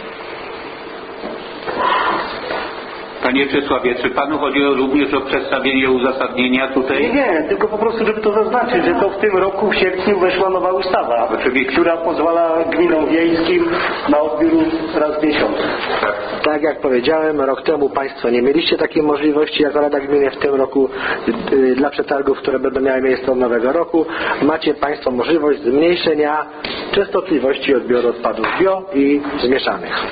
Panie Czesławie, czy Panu chodziło również o przedstawienie uzasadnienia tutaj? Nie, nie, tylko po prostu, żeby to zaznaczyć, że to w tym roku w sierpniu weszła nowa ustawa, Oczywiście. która pozwala gminom wiejskim na odbiór raz w miesiącu. Tak. Tak jak powiedziałem, rok temu Państwo nie mieliście takiej możliwości jako Rada Gminy. W tym roku yy, dla przetargów, które będą miały miejsce od nowego roku, macie Państwo możliwość zmniejszenia częstotliwości odbioru odpadów bio i zmieszanych.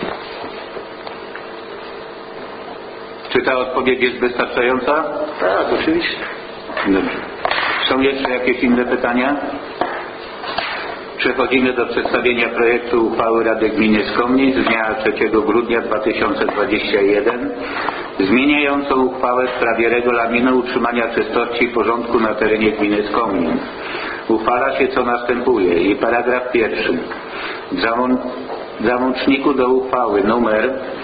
Czy ta odpowiedź jest wystarczająca? Tak, oczywiście. Dobrze. Są jeszcze jakieś inne pytania? Przechodzimy do przedstawienia projektu uchwały Rady Gminy Skomlin z dnia trzeciego grudnia dwa tysiące dwudziestego pierwszego zmieniającą uchwałę w sprawie regulaminu utrzymania czystości i porządku na terenie gminy Skomlin. Uchwala się co następuje i paragraf pierwszy. W załączniku do uchwały numer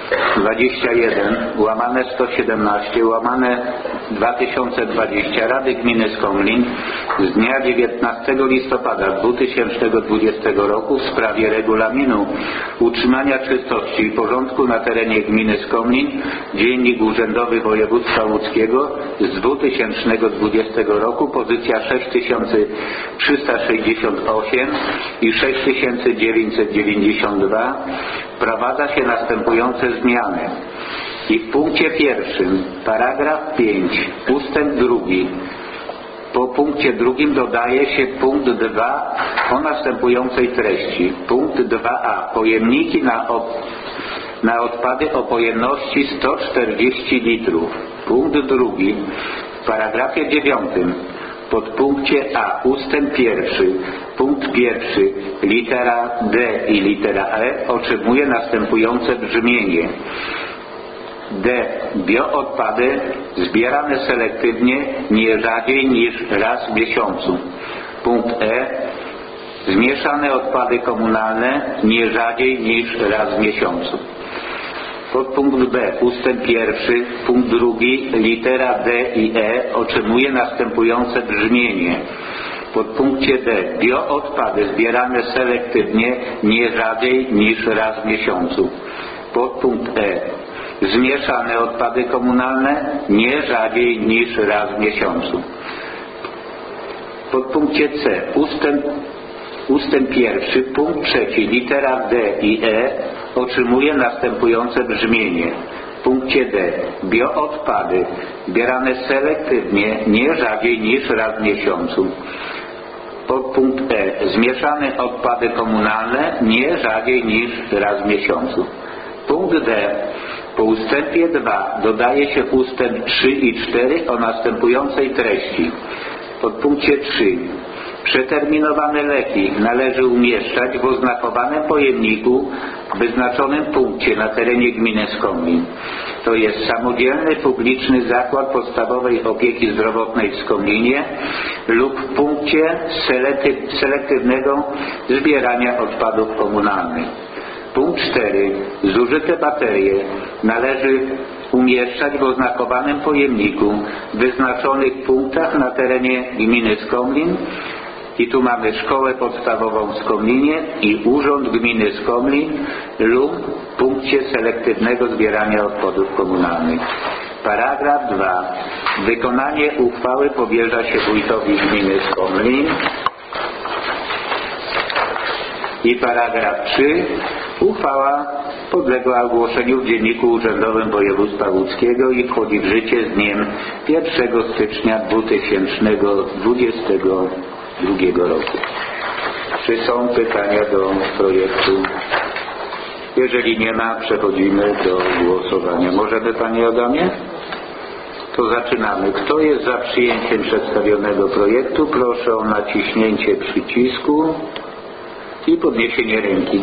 dwadzieścia jeden łamane sto siedemnaście łamane dwa tysiące dwadzieścia Rady Gminy Skomlin z dnia dziewiętnastego listopada dwa tysiące dwudziestego roku w sprawie regulaminu utrzymania czystości i porządku na terenie gminy Skomlin, Dziennik Urzędowy Województwa Łódzkiego z dwa tysiące dwudziestego roku, pozycja sześć tysięcy trzysta sześćdziesiąt osiem i sześć tysięcy dziewięćset dziewięćdziesiąt dwa wprowadza się następujące zmiany. I w punkcie pierwszym, paragraf pięć, ustęp drugi, po punkcie drugim dodaje się punkt dwa o następującej treści. Punkt dwa a. Pojemniki na, op, na odpady o pojemności sto czterdzieści litrów. Punkt drugi, w paragrafie dziewiątym, podpunkcie A, ustęp pierwszy, punkt pierwszy, litera D i litera E otrzymuje następujące brzmienie. D. Bioodpady zbierane selektywnie nie rzadziej niż raz w miesiącu. Punkt E. Zmieszane odpady komunalne nie rzadziej niż raz w miesiącu. Podpunkt B. Ustęp pierwszy, punkt drugi, litera D i E otrzymuje następujące brzmienie. W podpunkcie D. Bioodpady zbierane selektywnie nie rzadziej niż raz w miesiącu. Podpunkt E. Zmieszane odpady komunalne nie rzadziej niż raz w miesiącu. W podpunkcie C. Ustęp, ustęp pierwszy, punkt trzeci, litera D i E otrzymuje następujące brzmienie. W punkcie D. Bioodpady zbierane selektywnie nie rzadziej niż raz w miesiącu. Podpunkt E. Zmieszane odpady komunalne nie rzadziej niż raz w miesiącu. Punkt D. Po ustępie dwa dodaje się ustęp trzy i cztery o następującej treści. W podpunkcie trzy. Przeterminowane leki należy umieszczać w oznakowanym pojemniku w wyznaczonym punkcie na terenie gminy Skomlin. To jest samodzielny publiczny zakład podstawowej opieki zdrowotnej w Skomlinie lub w punkcie selektywnego zbierania odpadów komunalnych. Punkt cztery. Zużyte baterie należy umieszczać w oznakowanym pojemniku w wyznaczonych punktach na terenie gminy Skomlin. I tu mamy szkołę podstawową w Skomlinie i urząd gminy Skomlin lub w punkcie selektywnego zbierania odpadów komunalnych. Paragraf dwa. Wykonanie uchwały powierza się wójtowi gminy Skomlin. I paragraf trzy. Uchwała podległa ogłoszeniu w Dzienniku Urzędowym Województwa Łódzkiego i wchodzi w życie z dniem pierwszego stycznia dwa tysiące dwudziestego drugiego roku. Czy są pytania do projektu? Jeżeli nie ma, przechodzimy do głosowania. Możemy, Panie Adamie? To zaczynamy. Kto jest za przyjęciem przedstawionego projektu? Proszę o naciśnięcie przycisku i podniesienie ręki.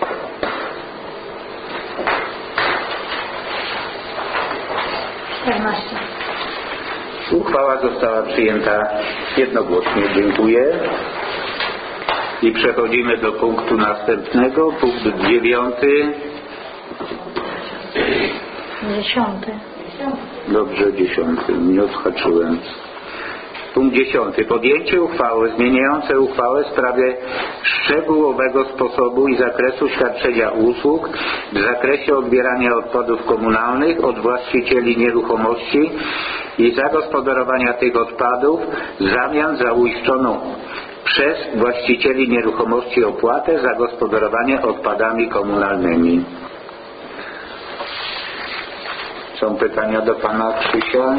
czternaście. Uchwała została przyjęta jednogłośnie. Dziękuję. I przechodzimy do punktu następnego. Punkt dziewiąty. Dziesiąty. Dobrze, dziesiąty. Nie odhaczyłem. Punkt dziesiąty. Podjęcie uchwały zmieniającej uchwałę w sprawie szczegółowego sposobu i zakresu świadczenia usług w zakresie odbierania odpadów komunalnych od właścicieli nieruchomości i zagospodarowania tych odpadów w zamian za uiszczoną przez właścicieli nieruchomości opłatę za gospodarowanie odpadami komunalnymi. Są pytania do Pana Krzysia?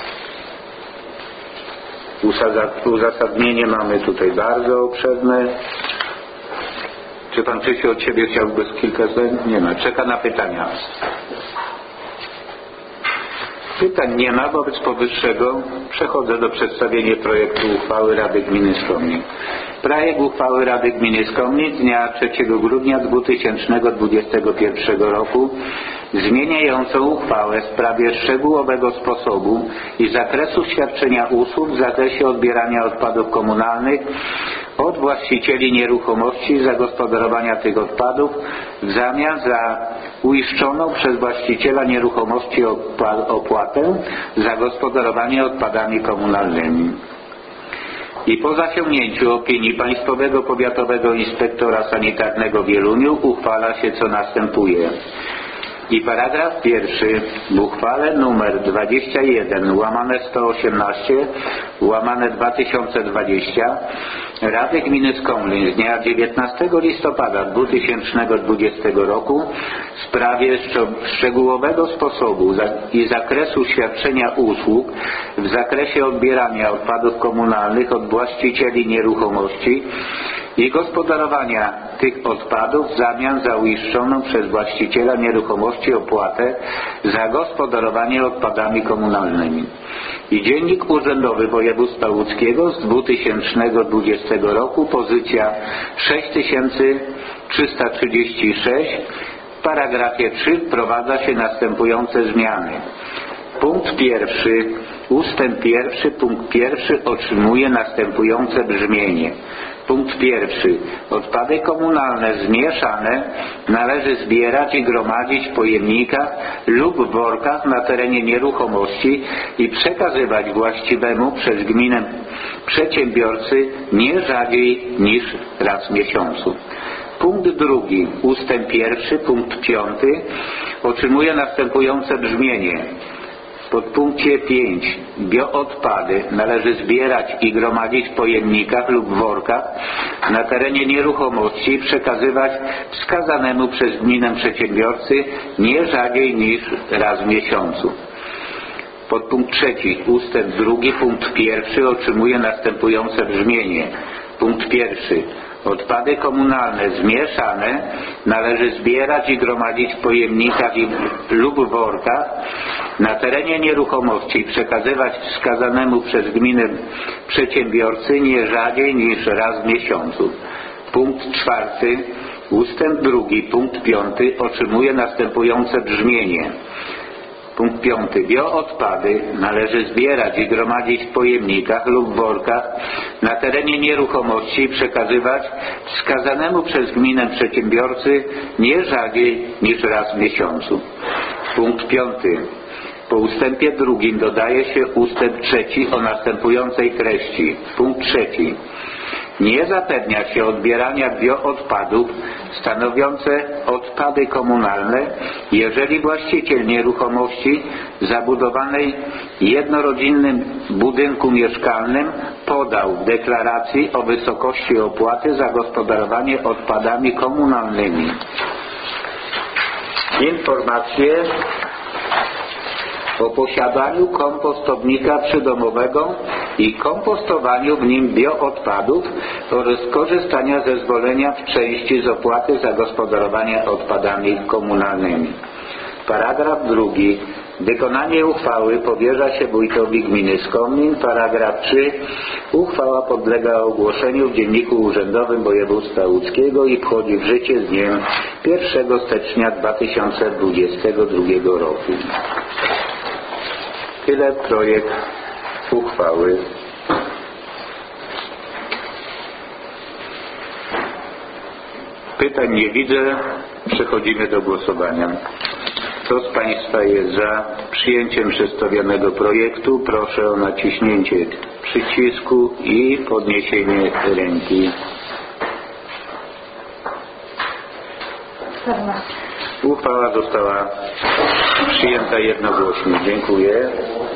Uzasadnienie mamy tutaj bardzo obszerne. Czy Pan Krzysiu od Ciebie chciałby kilka zdań? Nie ma. Czeka na pytania. Pytań nie ma. Wobec powyższego przechodzę do przedstawienia projektu uchwały Rady Gminy Skomlin. Projekt uchwały Rady Gminy Skomlin z dnia trzeciego grudnia dwa tysiące dwudziestego pierwszego roku zmieniającą uchwałę w sprawie szczegółowego sposobu i zakresu świadczenia usług w zakresie odbierania odpadów komunalnych od właścicieli nieruchomości zagospodarowania tych odpadów w zamian za uiszczoną przez właściciela nieruchomości opłatę za gospodarowanie odpadami komunalnymi. I po zasięgnięciu opinii Państwowego Powiatowego Inspektora Sanitarnego w Wieluniu uchwala się, co następuje. I paragraf pierwszy w uchwale numer dwadzieścia jeden łamane sto osiemnaście łamane dwa tysiące dwadzieścia Rady Gminy Skomlin z dnia dziewiętnastego listopada dwa tysiące dwudziestego roku w sprawie szczegółowego sposobu i zakresu świadczenia usług w zakresie odbierania odpadów komunalnych od właścicieli nieruchomości i gospodarowania tych odpadów w zamian za uiszczoną przez właściciela nieruchomości opłatę za gospodarowanie odpadami komunalnymi. I Dziennik Urzędowy Województwa Łódzkiego z dwa tysiące dwudziestego roku, pozycja sześć tysięcy trzysta trzydzieści sześć, w paragrafie trzy wprowadza się następujące zmiany. Punkt pierwszy, ustęp pierwszy, punkt pierwszy otrzymuje następujące brzmienie. Punkt pierwszy. Odpady komunalne zmieszane należy zbierać i gromadzić w pojemnikach lub workach na terenie nieruchomości i przekazywać właściwemu przez gminę przedsiębiorcy nie rzadziej niż raz w miesiącu. Punkt drugi, ustęp pierwszy, punkt piąty otrzymuje następujące brzmienie. W podpunkcie pięć. Bioodpady należy zbierać i gromadzić w pojemnikach lub workach na terenie nieruchomości i przekazywać wskazanemu przez gminę przedsiębiorcy nie rzadziej niż raz w miesiącu. Podpunkt trzeci. Ustęp drugi, punkt pierwszy otrzymuje następujące brzmienie. Punkt pierwszy. Odpady komunalne zmieszane należy zbierać i gromadzić w pojemnikach i, lub workach na terenie nieruchomości i przekazywać wskazanemu przez gminę przedsiębiorcy nie rzadziej niż raz w miesiącu. Punkt czwarty, ustęp drugi, punkt piąty otrzymuje następujące brzmienie. Punkt piąty. Bioodpady należy zbierać i gromadzić w pojemnikach lub workach na terenie nieruchomości i przekazywać wskazanemu przez gminę przedsiębiorcy nie rzadziej niż raz w miesiącu. Punkt piąty. Po ustępie drugim dodaje się ustęp trzeci o następującej treści. Punkt trzeci. Nie zapewnia się odbierania bioodpadów stanowiące odpady komunalne, jeżeli właściciel nieruchomości zabudowanej jednorodzinnym budynku mieszkalnym podał w deklaracji o wysokości opłaty za gospodarowanie odpadami komunalnymi informacje o posiadaniu kompostownika przydomowego i kompostowaniu w nim bioodpadów oraz korzystania ze zwolenia w części z opłaty za gospodarowanie odpadami komunalnymi. Paragraf drugi. Wykonanie uchwały powierza się wójtowi gminy Skomlin. Paragraf trzy. Uchwała podlega ogłoszeniu w Dzienniku Urzędowym Województwa Łódzkiego i wchodzi w życie z dniem pierwszego stycznia dwa tysiące dwudziestego drugiego roku. Tyle projekt uchwały. Pytań nie widzę. Przechodzimy do głosowania. Kto z Państwa jest za przyjęciem przedstawionego projektu? Proszę o naciśnięcie przycisku i podniesienie ręki. Uchwała została przyjęta jednogłośnie. Dziękuję.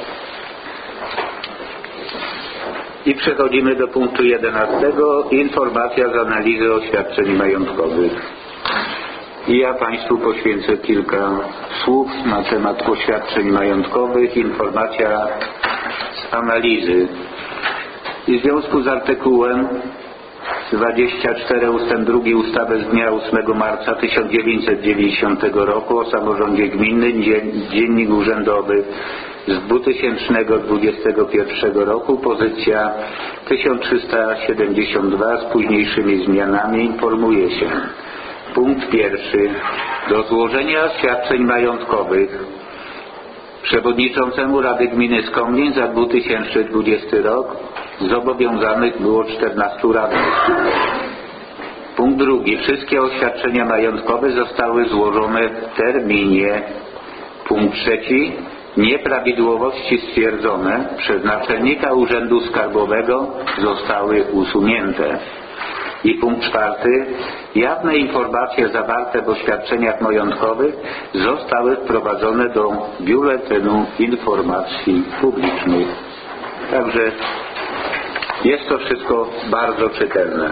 I przechodzimy do punktu jedenastego. Informacja z analizy oświadczeń majątkowych. I ja Państwu poświęcę kilka słów na temat oświadczeń majątkowych. Informacja z analizy. I w związku z artykułem dwadzieścia cztery ustęp drugi ustawy z dnia ósmego marca tysiąc dziewięćset dziewięćdziesiątego roku o samorządzie gminnym, Dziennik Urzędowy z dwa tysiące dwudziestego pierwszego roku, pozycja tysiąc trzysta siedemdziesiąt dwa z późniejszymi zmianami informuje się. Punkt pierwszy. Do złożenia oświadczeń majątkowych przewodniczącemu Rady Gminy Skomlin za dwa tysiące dwudziesty rok zobowiązanych było czternastu radnych. Punkt drugi. Wszystkie oświadczenia majątkowe zostały złożone w terminie. Punkt trzeci. Nieprawidłowości stwierdzone przez naczelnika Urzędu Skarbowego zostały usunięte. I punkt czwarty. Jawne informacje zawarte w oświadczeniach majątkowych zostały wprowadzone do Biuletynu Informacji Publicznej. Także jest to wszystko bardzo czytelne.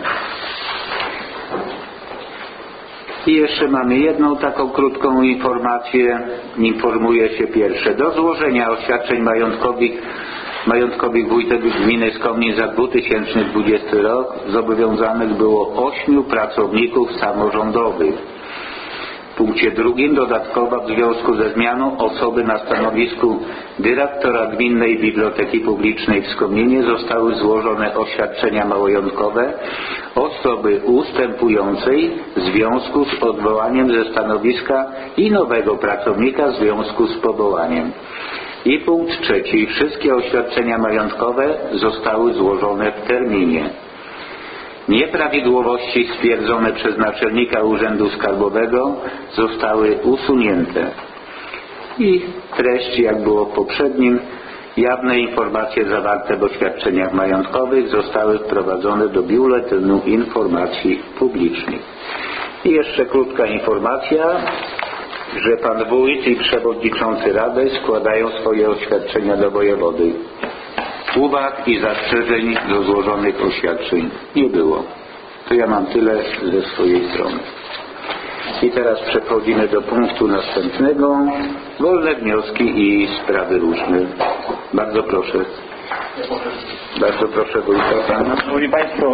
I jeszcze mamy jedną taką krótką informację. Informuje się pierwsze. Do złożenia oświadczeń majątkowych majątkowych wójtek gminy Skomlin za dwa tysiące dwudziesty rok zobowiązanych było ośmiu pracowników samorządowych. W punkcie drugim dodatkowo w związku ze zmianą osoby na stanowisku dyrektora Gminnej Biblioteki Publicznej w Skomlinie zostały złożone oświadczenia majątkowe osoby ustępującej w związku z odwołaniem ze stanowiska i nowego pracownika w związku z powołaniem. I punkt trzeci. Wszystkie oświadczenia majątkowe zostały złożone w terminie. Nieprawidłowości stwierdzone przez naczelnika Urzędu Skarbowego zostały usunięte. I treść, jak było w poprzednim, jawne informacje zawarte w oświadczeniach majątkowych zostały wprowadzone do Biuletynu Informacji Publicznej. I jeszcze krótka informacja, że pan wójt i przewodniczący Rady składają swoje oświadczenia do wojewody. Uwag i zastrzeżeń do złożonych oświadczeń nie było. To ja mam tyle ze swojej strony. I teraz przechodzimy do punktu następnego. Wolne wnioski i sprawy różne. Bardzo proszę. Bardzo proszę wójta pana. Szanowni Państwo,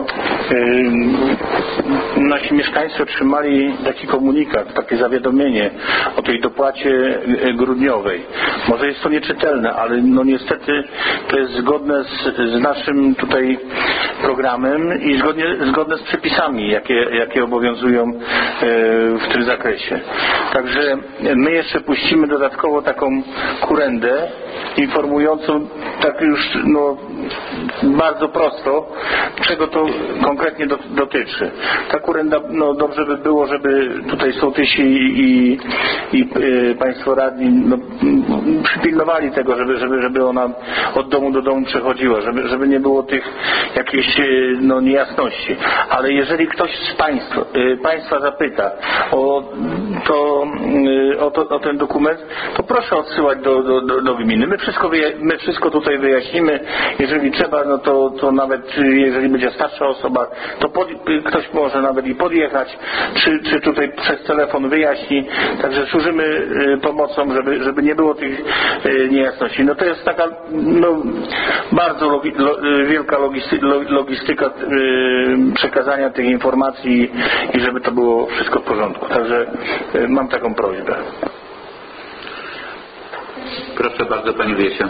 yy, nasi mieszkańcy otrzymali taki komunikat, takie zawiadomienie o tej dopłacie grudniowej. Może jest to nieczytelne, ale no niestety to jest zgodne z, z naszym tutaj programem i zgodnie, zgodne z przepisami, jakie, jakie obowiązują yy, w tym zakresie. Także my jeszcze puścimy dodatkowo taką kurendę informującą tak już no, bardzo prosto, czego to konkretnie do, dotyczy. Ta kurenda, no dobrze by było, żeby tutaj sołtysi i, i, i y, Państwo radni no, przypilnowali tego, żeby, żeby, żeby ona od domu do domu przechodziła, żeby, żeby nie było tych jakichś y, no, niejasności. Ale jeżeli ktoś z Państwa, y, Państwa zapyta o, to, y, o, to, o ten dokument, to proszę odsyłać do, do, do, do gminy. My wszystko, my wszystko tutaj wyjaśnimy. Jeżeli trzeba, no to, to nawet jeżeli będzie starsza osoba, to pod, ktoś może nawet i podjechać, czy, czy tutaj przez telefon wyjaśni. Także służymy y, pomocą, żeby, żeby nie było tych y, niejasności. No to jest taka no, bardzo logi, lo, wielka logisty, lo, logistyka y, przekazania tych informacji i żeby to było wszystko w porządku. Także y, mam taką prośbę. Proszę bardzo, pani Wiesia.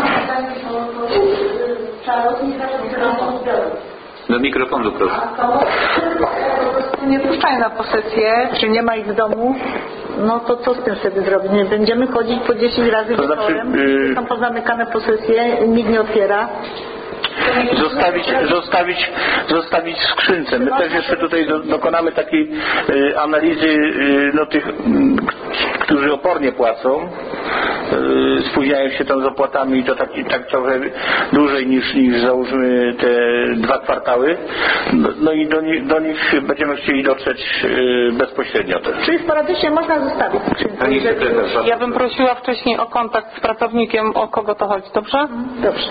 Do mikrofonu proszę. Nie puszczają na posesję, czy nie ma ich w domu, no to co z tym wtedy zrobić? Nie będziemy chodzić po dziesięć razy to znaczy, wieczorem, yy... są pozamykane posesje, nikt nie otwiera. Zostawić, zostawić, zostawić w skrzynce. My też jeszcze tutaj do, dokonamy takiej y, analizy y, no, tych, y, którzy opornie płacą, y, spóźniają się tam z opłatami i to tak, tak trochę dłużej niż, niż załóżmy te dwa kwartały. No, no i do, do nich będziemy chcieli dotrzeć y, bezpośrednio też. Czyli sporadycznie można zostawić w skrzynce. Ja bym prosiła wcześniej o kontakt z pracownikiem, o kogo to chodzi, dobrze? Dobrze.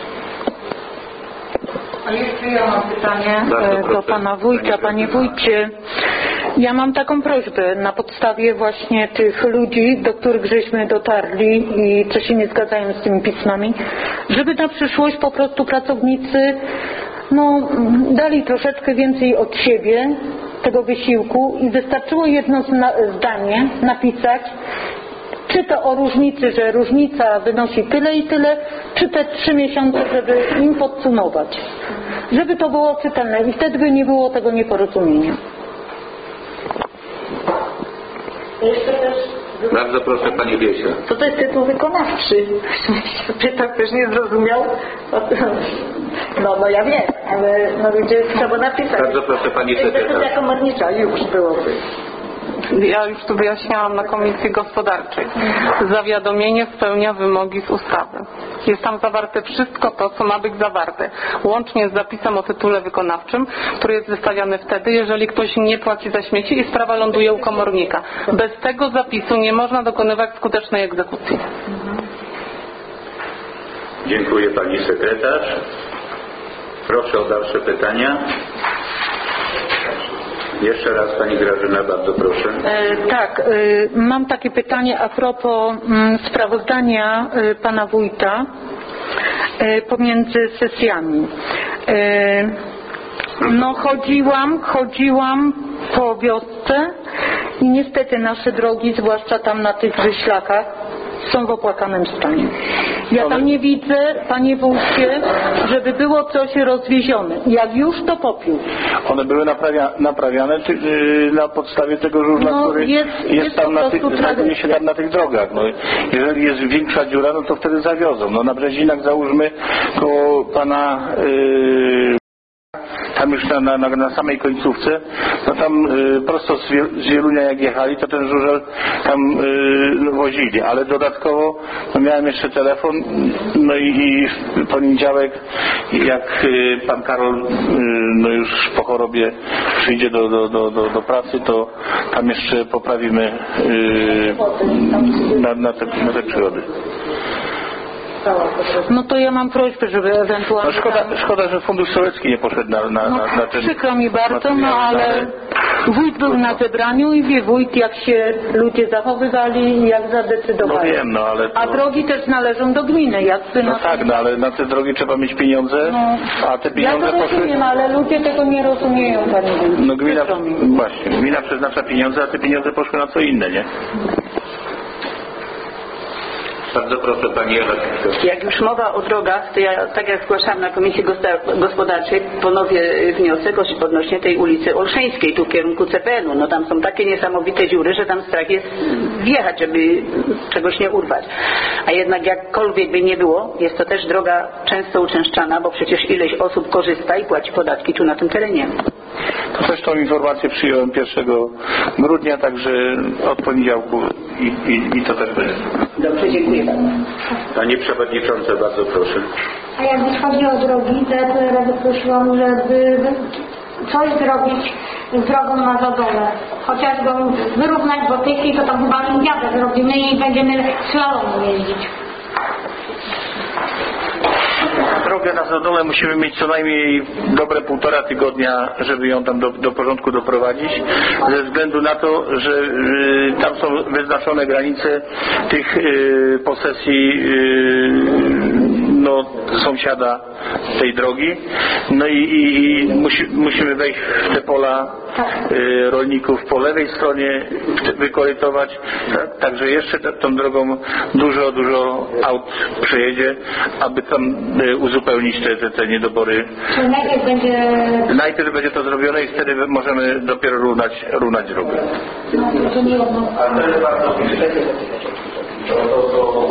A jeszcze ja mam pytanie Bardzo do pana wójta. Panie wójcie, ja mam taką prośbę na podstawie właśnie tych ludzi, do których żeśmy dotarli i co się nie zgadzają z tymi pismami, żeby na przyszłość po prostu pracownicy no, dali troszeczkę więcej od siebie, tego wysiłku i wystarczyło jedno zdanie napisać, czy to o różnicy, że różnica wynosi tyle i tyle, czy te trzy miesiące, żeby im podsumować. Żeby to było czytelne i wtedy by nie było tego nieporozumienia. Jeszcze też Bardzo proszę Pani Wiesio. Co to jest tytuł wykonawczy? Pytał, ktoś nie zrozumiał? No, no ja wiem, ale no ludzie trzeba napisać. Bardzo proszę Pani sekretarz. Jako komornicza już byłoby. Ja już tu wyjaśniałam na Komisji Gospodarczej. Zawiadomienie spełnia wymogi z ustawy. Jest tam zawarte wszystko to, co ma być zawarte. Łącznie z zapisem o tytule wykonawczym, który jest wystawiany wtedy, jeżeli ktoś nie płaci za śmieci i sprawa ląduje u komornika. Bez tego zapisu nie można dokonywać skutecznej egzekucji. Dziękuję Pani sekretarz. Proszę o dalsze pytania. Jeszcze raz Pani Grażyna, bardzo proszę. E, tak, e, mam takie pytanie a propos m, sprawozdania e, Pana Wójta e, pomiędzy sesjami. E, no chodziłam, chodziłam po wiosce i niestety nasze drogi, zwłaszcza tam na tych wyślakach, są w opłakanym stanie. Ja tam nie widzę, Panie Wójcie, żeby było coś rozwiezione. Jak już, to popiół. One były naprawia, naprawiane ty, yy, na podstawie tego żużla, no, który jest, jest, jest tam na tych, znajduje się tam na tych drogach. No, jeżeli jest większa dziura, no to wtedy zawiozą. No, na Brzezinach załóżmy koło Pana yy, tam już na, na, na samej końcówce, no tam y, prosto z, Wiel z Wielunia jak jechali, to ten żużel tam y, wozili, ale dodatkowo no, miałem jeszcze telefon, no i, i w poniedziałek jak y, pan Karol y, no już po chorobie przyjdzie do, do, do, do, do pracy, to tam jeszcze poprawimy y, na, na, te, na te przygody. No to ja mam prośbę, żeby ewentualnie... No szkoda, szkoda, że Fundusz Sołecki nie poszedł na, na, no, na, na ten... Przykro mi bardzo, no ale wójt był na zebraniu i wie wójt, jak się ludzie zachowywali i jak zadecydowali. No wiem, no ale... To... A drogi też należą do gminy. Jakby no na... tak, no ale na te drogi trzeba mieć pieniądze, no, a te pieniądze ja to poszły... rozumiem, ale ludzie tego nie rozumieją, Panie Wójt. No gmina, właśnie, gmina przeznacza pieniądze, a te pieniądze poszły na co inne, nie? Bardzo proszę Pani Ewa. Jak już mowa o drogach, to ja, tak jak zgłaszałam na Komisji Gospodarczej, ponowię wniosek odnośnie tej ulicy Olszeńskiej, tu w kierunku C P N-u. No tam są takie niesamowite dziury, że tam strach jest wjechać, żeby czegoś nie urwać. A jednak jakkolwiek by nie było, jest to też droga często uczęszczana, bo przecież ileś osób korzysta i płaci podatki tu na tym terenie. To też tą informację przyjąłem pierwszego grudnia, także od poniedziałku i, i, i to też będzie. Dobrze, dziękuję bardzo. Pani Przewodnicząca, bardzo proszę. A jak już chodzi o drogi, to ja tyle razy prosiłam, żeby coś zrobić z drogą na Zadole. Chociaż go wyrównać, bo w tej chwili to tam chyba limpiadę zrobimy i będziemy slalomem jeździć. Drogę na Zadole musimy mieć co najmniej dobre półtora tygodnia, żeby ją tam do, do porządku doprowadzić, ze względu na to, że y, tam są wyznaczone granice tych y, posesji y, no, sąsiada tej drogi, no i, i, i musi, musimy wejść w te pola y, rolników po lewej stronie, wykorytować, tak, także jeszcze t- tą drogą dużo, dużo aut przejedzie, aby tam y, uzupełnić te, te, te niedobory. Czyli najpierw będzie... Najpierw będzie to zrobione i wtedy możemy dopiero równać, równać drogę. No, to nie jedno. A to jest bardzo to, to, to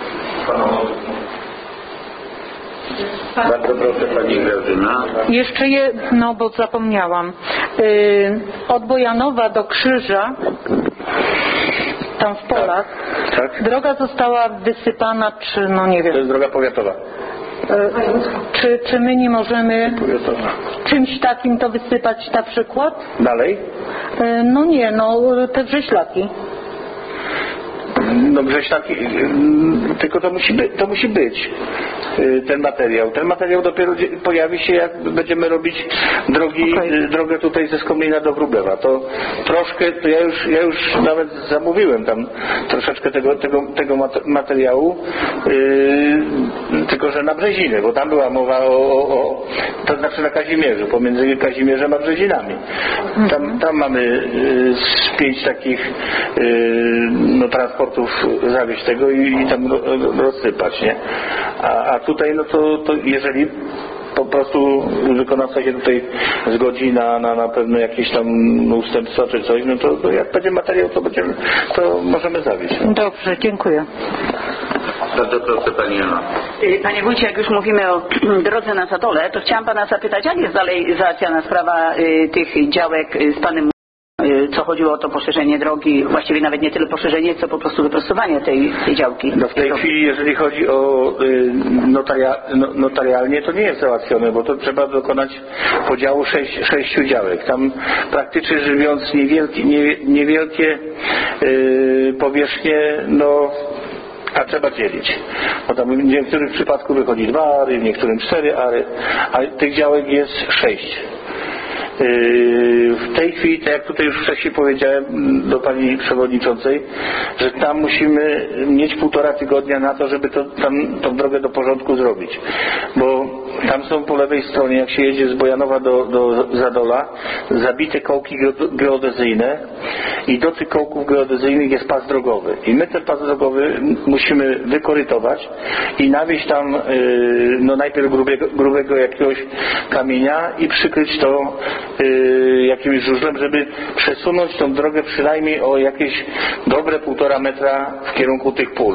Bardzo proszę Pani Grażyna. Jeszcze jedno, bo zapomniałam. Yy, od Bojanowa do Krzyża, tam w polach, tak? Droga została wysypana, czy no nie wiem. To jest droga powiatowa. Czy, czy my nie możemy czymś takim to wysypać na przykład? Dalej? No nie, no te wrześlaki. No Grześlaki, tylko to musi, by, to musi być ten materiał. Ten materiał dopiero pojawi się, jak będziemy robić drogi, okay. drogę tutaj ze Skomlina do Wróblewa. To troszkę, to ja już, ja już nawet zamówiłem tam troszeczkę tego, tego, tego materiału, yy, tylko że na Brzeziny, bo tam była mowa o, o, o to znaczy na Kazimierzu, pomiędzy Kazimierzem a Brzezinami. Tam, tam mamy yy, z pięć takich yy, no, transportów zawieźć tego i, i tam rozsypać, nie? A, a tutaj no to, to jeżeli po prostu wykonawca się tutaj zgodzi na, na, na pewne jakieś tam ustępstwa czy coś, no to, to jak będzie materiał, to będziemy, to możemy zawieść. No. Dobrze, dziękuję. Bardzo proszę Pani Joanna. Panie Wójcie, jak już mówimy o drodze na Zadole, to chciałam Pana zapytać, jak jest dalej załatwiana sprawa y, tych działek y, z Panem, y, co chodziło o to poszerzenie drogi, właściwie nawet nie tyle poszerzenie, co po prostu wyprostowanie tej, tej działki. No w tej chwili, jeżeli chodzi o y, notaria, no, notarialnie, to nie jest załatwione, bo to trzeba dokonać podziału sześć, sześciu działek. Tam praktycznie rzecz biorąc niewielkie, nie, niewielkie y, powierzchnie, no a trzeba dzielić. Bo tam w niektórych przypadku wychodzi dwa ary, w niektórym cztery ary, a tych działek jest sześć. W tej chwili, tak jak tutaj już wcześniej powiedziałem do Pani Przewodniczącej, że tam musimy mieć półtora tygodnia na to, żeby to, tam, tą drogę do porządku zrobić. Bo tam są po lewej stronie, jak się jedzie z Bojanowa do, do Zadola, zabite kołki geodezyjne i do tych kołków geodezyjnych jest pas drogowy. I my ten pas drogowy musimy wykorytować i nawieźć tam no najpierw grubego, grubego jakiegoś kamienia i przykryć to jakimś żużlem, żeby przesunąć tą drogę przynajmniej o jakieś dobre półtora metra w kierunku tych pól.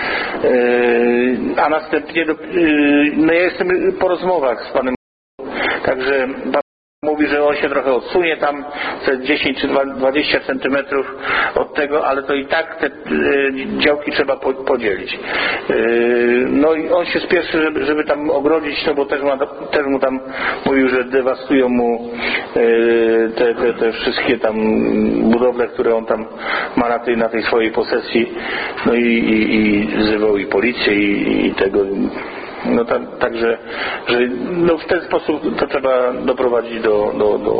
A następnie, no ja jestem po rozmowach z panem, także mówi, że on się trochę odsunie tam te dziesięć czy dwadzieścia centymetrów od tego, ale to i tak te działki trzeba podzielić. No i on się spieszy, żeby, żeby tam ogrodzić, no bo też, ma, też mu tam mówił, że dewastują mu te, te, te wszystkie tam budowle, które on tam ma na tej, na tej swojej posesji. No i, i, i wzywał i policję i, i tego. No tam, także, że no w ten sposób to trzeba doprowadzić do, do, do...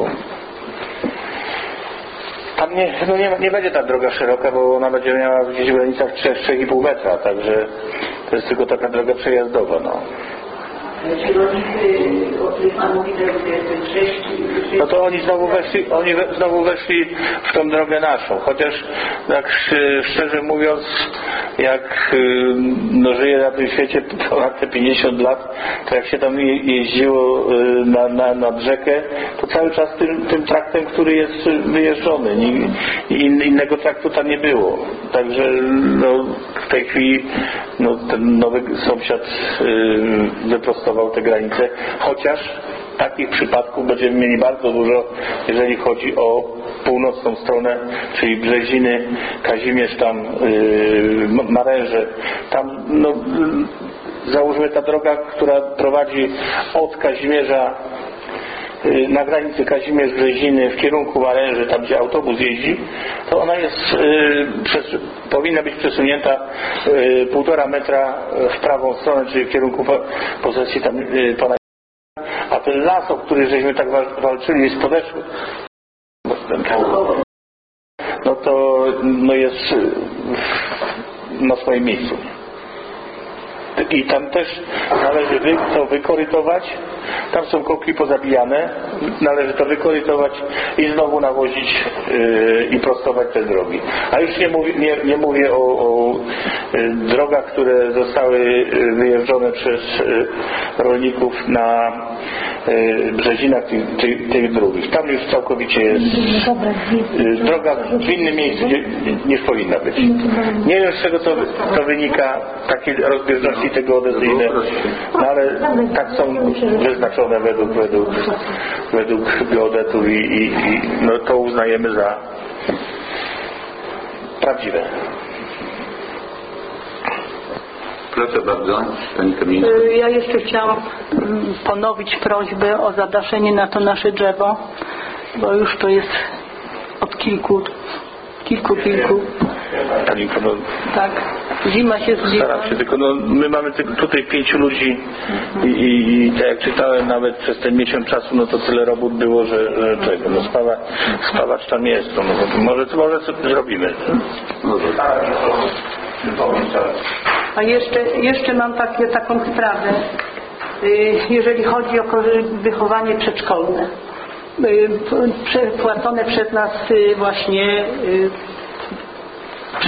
Tam nie, no nie, nie będzie ta droga szeroka, bo ona będzie miała gdzieś w granicach trzy do trzech i pół metra, także to jest tylko taka droga przejazdowa, no. Ci rolnicy, o których Pan mówi, że jest sześć... No to oni znowu weszli, oni we, znowu weszli w tą drogę naszą, chociaż tak szczerze mówiąc, jak no, żyję na tym świecie ponad te pięćdziesiąt lat, to jak się tam jeździło na, na, nad rzekę, to cały czas tym, tym traktem, który jest wyjeżdżony. In, innego traktu tam nie było. Także no, w tej chwili no, ten nowy sąsiad yy, wyprostował te granice, chociaż takich przypadków będziemy mieli bardzo dużo, jeżeli chodzi o północną stronę, czyli Brzeziny, Kazimierz, tam yy, Maręże. Tam, no, załóżmy ta droga, która prowadzi od Kazimierza yy, na granicy Kazimierz-Brzeziny w kierunku Maręży, tam gdzie autobus jeździ, to ona jest, yy, przez, powinna być przesunięta yy, półtora metra w prawą stronę, czyli w kierunku posesji tam yy, pana. A ten las, o który żeśmy tak walczyli z podeszły, no to no jest na swoim miejscu. I tam też należy wy, to wykorytować. Tam są kołki pozabijane. Należy to wykorytować i znowu nawozić yy, i prostować te drogi. A już nie mówię, nie, nie mówię o, o yy, drogach, które zostały wyjeżdżone przez yy, rolników na yy, Brzezinach tych, tych, tych drugich. Tam już całkowicie jest yy, droga w innym miejscu niż powinna być. Nie wiem, z czego to, to wynika, takie rozbieżności tego geodezyjne, no ale tak są wyznaczone według, według, według geodetów i, i, i no to uznajemy za prawdziwe. Proszę bardzo, Pani Kamińska. Ja jeszcze chciałam ponowić prośbę o zadaszenie na to nasze drzewo, bo już to jest od kilku, kilku, kilku. Talinko, no, tak, zima się zbliża. Staram się, tylko no, my mamy tutaj pięciu ludzi i, i, i tak jak czytałem, nawet przez ten miesiąc czasu, no to tyle robót było, że, że czego, no spawa, spawacz tam jest, no, no, może, może coś zrobimy. No, A jeszcze, jeszcze mam takie, taką sprawę, jeżeli chodzi o wychowanie przedszkolne, płacone przez nas właśnie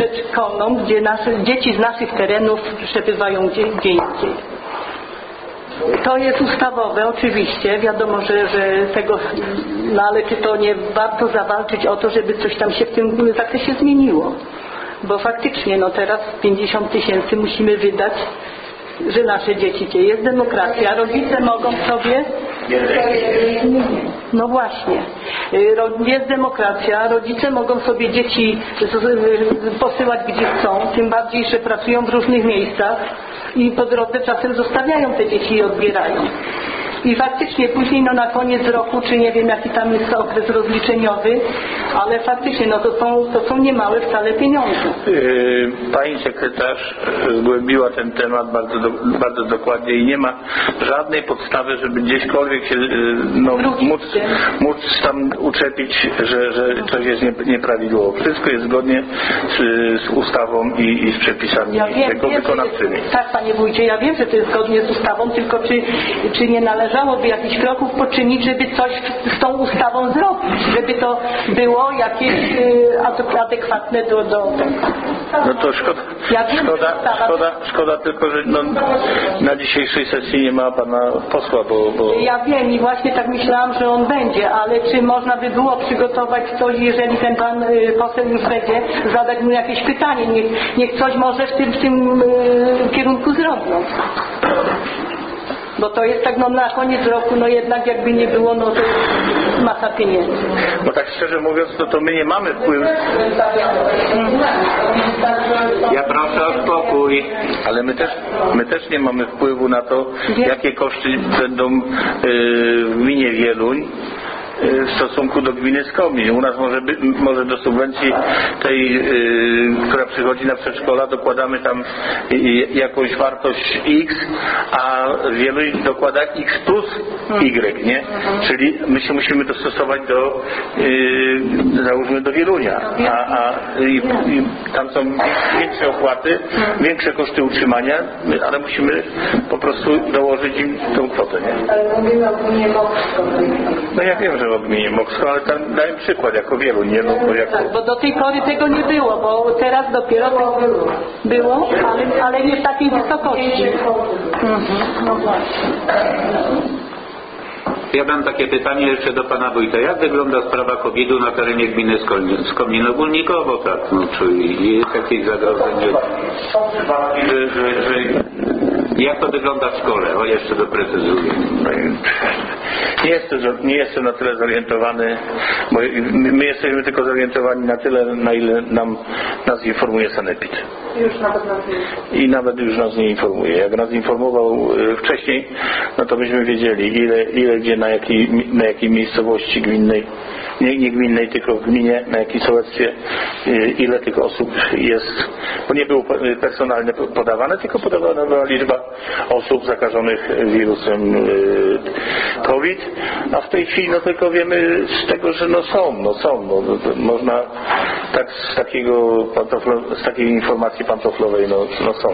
przedszkolną, gdzie nasze dzieci z naszych terenów przebywają gdzie, gdzie indziej. To jest ustawowe, oczywiście, wiadomo, że, że tego, no ale czy to nie warto zawalczyć o to, żeby coś tam się w tym zakresie zmieniło? Bo faktycznie, no teraz pięćdziesiąt tysięcy musimy wydać, że nasze dzieci, gdzie jest demokracja, rodzice mogą sobie... No właśnie, jest demokracja, rodzice mogą sobie dzieci posyłać gdzie chcą, tym bardziej, że pracują w różnych miejscach i po drodze czasem zostawiają te dzieci i odbierają. I faktycznie później no na koniec roku, czy nie wiem jaki tam jest okres rozliczeniowy, ale faktycznie no to są, to są niemałe wcale pieniądze. Pani sekretarz zgłębiła ten temat bardzo, do, bardzo dokładnie i nie ma żadnej podstawy, żeby gdzieśkolwiek się no, móc, móc tam uczepić, że, że coś jest nieprawidłowo. Wszystko jest zgodnie z, z ustawą i, i z przepisami ja wiem, tego wiem, wykonawczymi. Jest, tak, panie wójcie, ja wiem, że to jest zgodnie z ustawą, tylko czy, czy nie należy Należałoby jakichś kroków poczynić, żeby coś z tą ustawą zrobić, żeby to było jakieś y, adekwatne do, do tego. No to szkoda, ja wiem, szkoda, szkoda, szkoda tylko, że no, na dzisiejszej sesji nie ma pana posła, bo, bo... Ja wiem i właśnie tak myślałam, że on będzie, ale czy można by było przygotować coś, jeżeli ten pan y, poseł już będzie, zadać mu jakieś pytanie, niech, niech coś może w tym, w tym y, kierunku zrobią. Bo to jest tak, no na koniec roku, no jednak jakby nie było, no to jest masa pieniędzy. Bo tak szczerze mówiąc, no to my nie mamy wpływu. Ja proszę o spokój. Ale my też, my też nie mamy wpływu na to, jakie koszty będą yy, w gminie Wieluń w stosunku do gminy Skomlin. U nas może, by, może do subwencji tej, yy, która przychodzi na przedszkola, dokładamy tam yy, jakąś wartość X, a wielu dokłada X plus Y, nie? Czyli my się musimy dostosować do yy, załóżmy do Wielunia, a, a i, i tam są większe opłaty, większe koszty utrzymania, ale musimy po prostu dołożyć im tą kwotę, nie? Ale mówimy o gminie Moksko. No ja wiem, że o gminie Moksko, ale tam dałem przykład jako wielu, nie? No, bo, jako... Tak, bo do tej pory tego nie było, bo teraz dopiero było, było ale, ale nie w takiej wysokości. Mhm. No właśnie. Ja mam takie pytanie jeszcze do pana wójta. Jak wygląda sprawa kobietu na terenie gminy Skomlin? Ogólnikowo tak, no, czyli jest jakieś zagrożenie? Że, że, że... Jak to wygląda w szkole? O, jeszcze doprecyzuję. Nie jestem, nie jestem na tyle zorientowany, bo my, my jesteśmy tylko zorientowani na tyle, na ile nam nas informuje sanepid. Już nawet nas nie I nawet już nas nie informuje. Jak nas informował wcześniej, no to byśmy wiedzieli ile, ile gdzie, na jakiej, na jakiej miejscowości gminnej, nie, nie gminnej, tylko w gminie, na jakim sołectwie, ile tych osób jest, bo nie było personalnie podawane, tylko podawana była liczba osób zakażonych wirusem COVID, a w tej chwili no tylko wiemy z tego, że no są, no są, no, można tak z takiego pantoflo, z takiej informacji pantoflowej no, no są.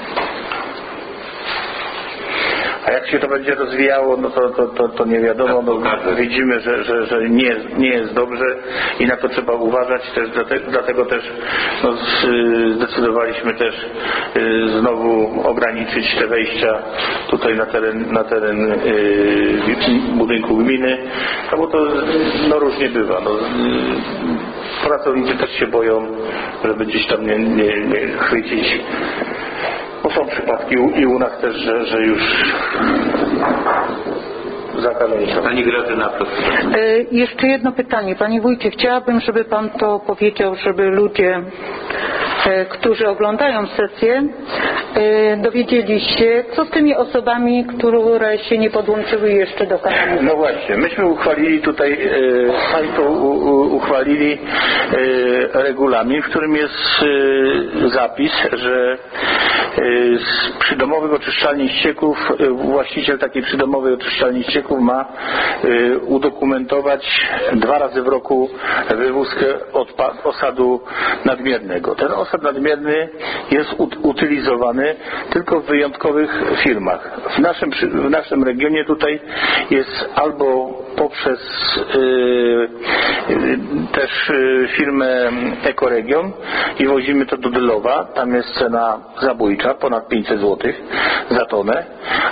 A jak się to będzie rozwijało, no to, to, to, to nie wiadomo. No, widzimy, że, że, że nie, jest, nie jest dobrze i na to trzeba uważać. Też, dlatego też no, zdecydowaliśmy też znowu ograniczyć te wejścia tutaj na teren, na teren yy, budynku gminy, no bo to no, różnie bywa. No, pracownicy też się boją, żeby gdzieś tam nie, nie, nie chwycić. Bo są przypadki i u nas też, że, że już zakażeni są. Pani Grażyna, proszę. E, jeszcze jedno pytanie. Panie wójcie, chciałabym, żeby pan to powiedział, żeby ludzie, e, którzy oglądają sesję, e, dowiedzieli się, co z tymi osobami, które się nie podłączyły jeszcze do kanału. No właśnie, myśmy uchwalili tutaj, e, Państwo u, u, uchwalili e, regulamin, w którym jest e, zapis, że e, z przydomowych oczyszczalni ścieków e, właściciel takiej przydomowej oczyszczalni ścieków ma y, udokumentować dwa razy w roku wywózkę odpa- osadu nadmiernego. Ten osad nadmierny jest ut- utylizowany tylko w wyjątkowych firmach. W naszym, w naszym regionie tutaj jest albo poprzez y, y, też y, firmę Ekoregion i wozimy to do Dylowa. Tam jest cena zabójcza, ponad pięćset złotych za tonę,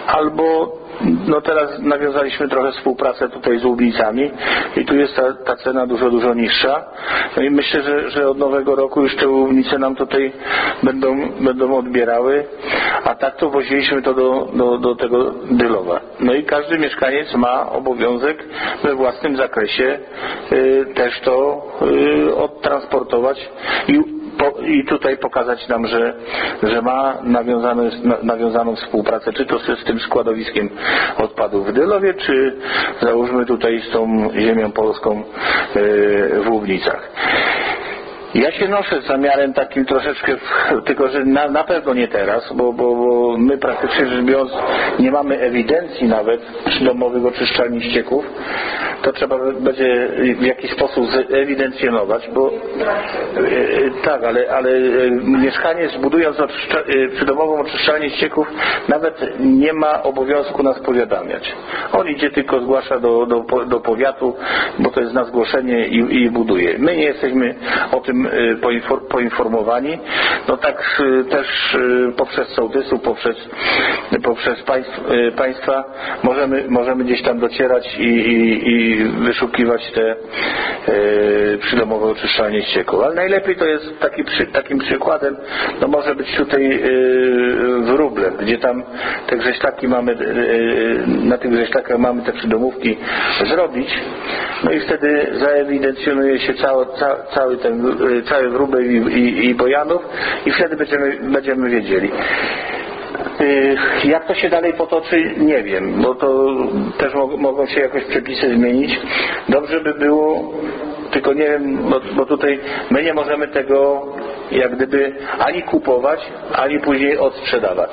albo no teraz nawiązaliśmy trochę współpracę tutaj z Łubnicami i tu jest ta, ta cena dużo, dużo niższa. No i myślę, że, że od nowego roku już te Łubnice nam tutaj będą, będą odbierały, a tak to woziliśmy to do, do, do tego Dylowa. No i każdy mieszkaniec ma obowiązek we własnym zakresie y, też to y, odtransportować i i tutaj pokazać nam, że, że ma nawiązaną, nawiązaną współpracę, czy to z tym składowiskiem odpadów w Dylowie, czy załóżmy tutaj z tą ziemią polską w Łubnicach. Ja się noszę z zamiarem takim troszeczkę, tylko że na, na pewno nie teraz, bo, bo, bo my praktycznie rzecz biorąc nie mamy ewidencji nawet przydomowych oczyszczalni ścieków. To trzeba będzie w jakiś sposób zewidencjonować, bo e, tak, ale, ale mieszkaniec budując oczyszcza, przydomową oczyszczalnię ścieków nawet nie ma obowiązku nas powiadamiać. On idzie tylko zgłasza do, do, do powiatu, bo to jest na zgłoszenie i, i buduje. My nie jesteśmy o tym poinformowani. No tak też poprzez sołtysów, poprzez, poprzez państw, państwa możemy, możemy gdzieś tam docierać i, i, i wyszukiwać te e, przydomowe oczyszczalnie ścieków. Ale najlepiej to jest taki, przy, takim przykładem, no może być tutaj e, w Wróble, gdzie tam te grześlaki mamy, e, na tych grześlakach mamy te przydomówki zrobić, no i wtedy zaewidencjonuje się cały, ca, cały ten cały Wróbel i, i, i Bojanów i wtedy będziemy, będziemy wiedzieli. Jak to się dalej potoczy, nie wiem, bo to też mogą się jakoś przepisy zmienić. Dobrze by było, tylko nie wiem, bo, bo tutaj my nie możemy tego jak gdyby ani kupować, ani później odsprzedawać.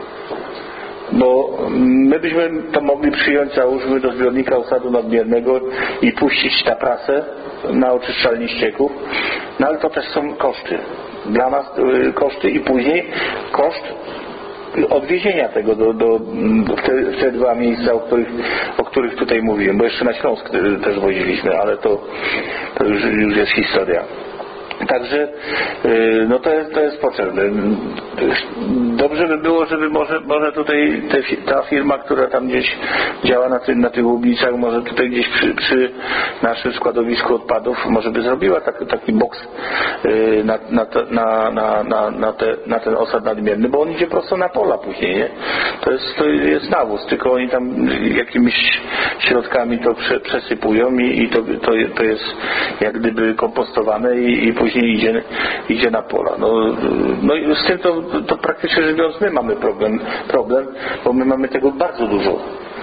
Bo my byśmy to mogli przyjąć, załóżmy, do zbiornika osadu nadmiernego i puścić na prasę na oczyszczalni ścieków, no ale to też są koszty. Dla nas y, koszty i później koszt odwiezienia tego do, do, w, te, w te dwa miejsca, o których, o których tutaj mówiłem, bo jeszcze na Śląsk też woziliśmy, ale to, to już, już jest historia. Także no to jest, to jest potrzebne. Dobrze by było, żeby może, może tutaj te, ta firma, która tam gdzieś działa na, ty, na tych Łubnicach, może tutaj gdzieś przy, przy naszym składowisku odpadów może by zrobiła taki, taki boks na, na, na, na, na, na, te, na ten osad nadmierny, bo on idzie prosto na pola później, nie? To jest, to jest nawóz, tylko oni tam jakimiś środkami to prze, przesypują i, i to, to, to jest jak gdyby kompostowane i, i później Później idzie, idzie na pola. No, no i z tym to, to praktycznie rzecz biorąc my mamy problem, problem, bo my mamy tego bardzo dużo.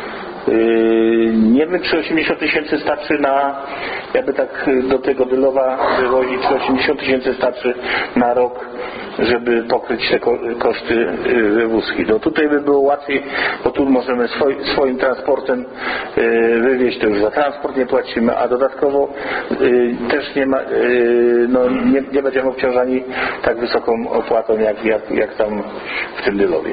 Yy, nie wiem, czy osiemdziesiąt tysięcy starczy na, jakby tak do tego Dylowa wywozić, czy osiemdziesiąt tysięcy starczy na rok, żeby pokryć te koszty wywózki. No tutaj by było łatwiej, bo tu możemy swoi, swoim transportem yy, wywieźć, to już za transport nie płacimy, a dodatkowo yy, też nie ma, yy, no nie, nie będziemy obciążani tak wysoką opłatą jak, jak, jak tam w tym Dylowie.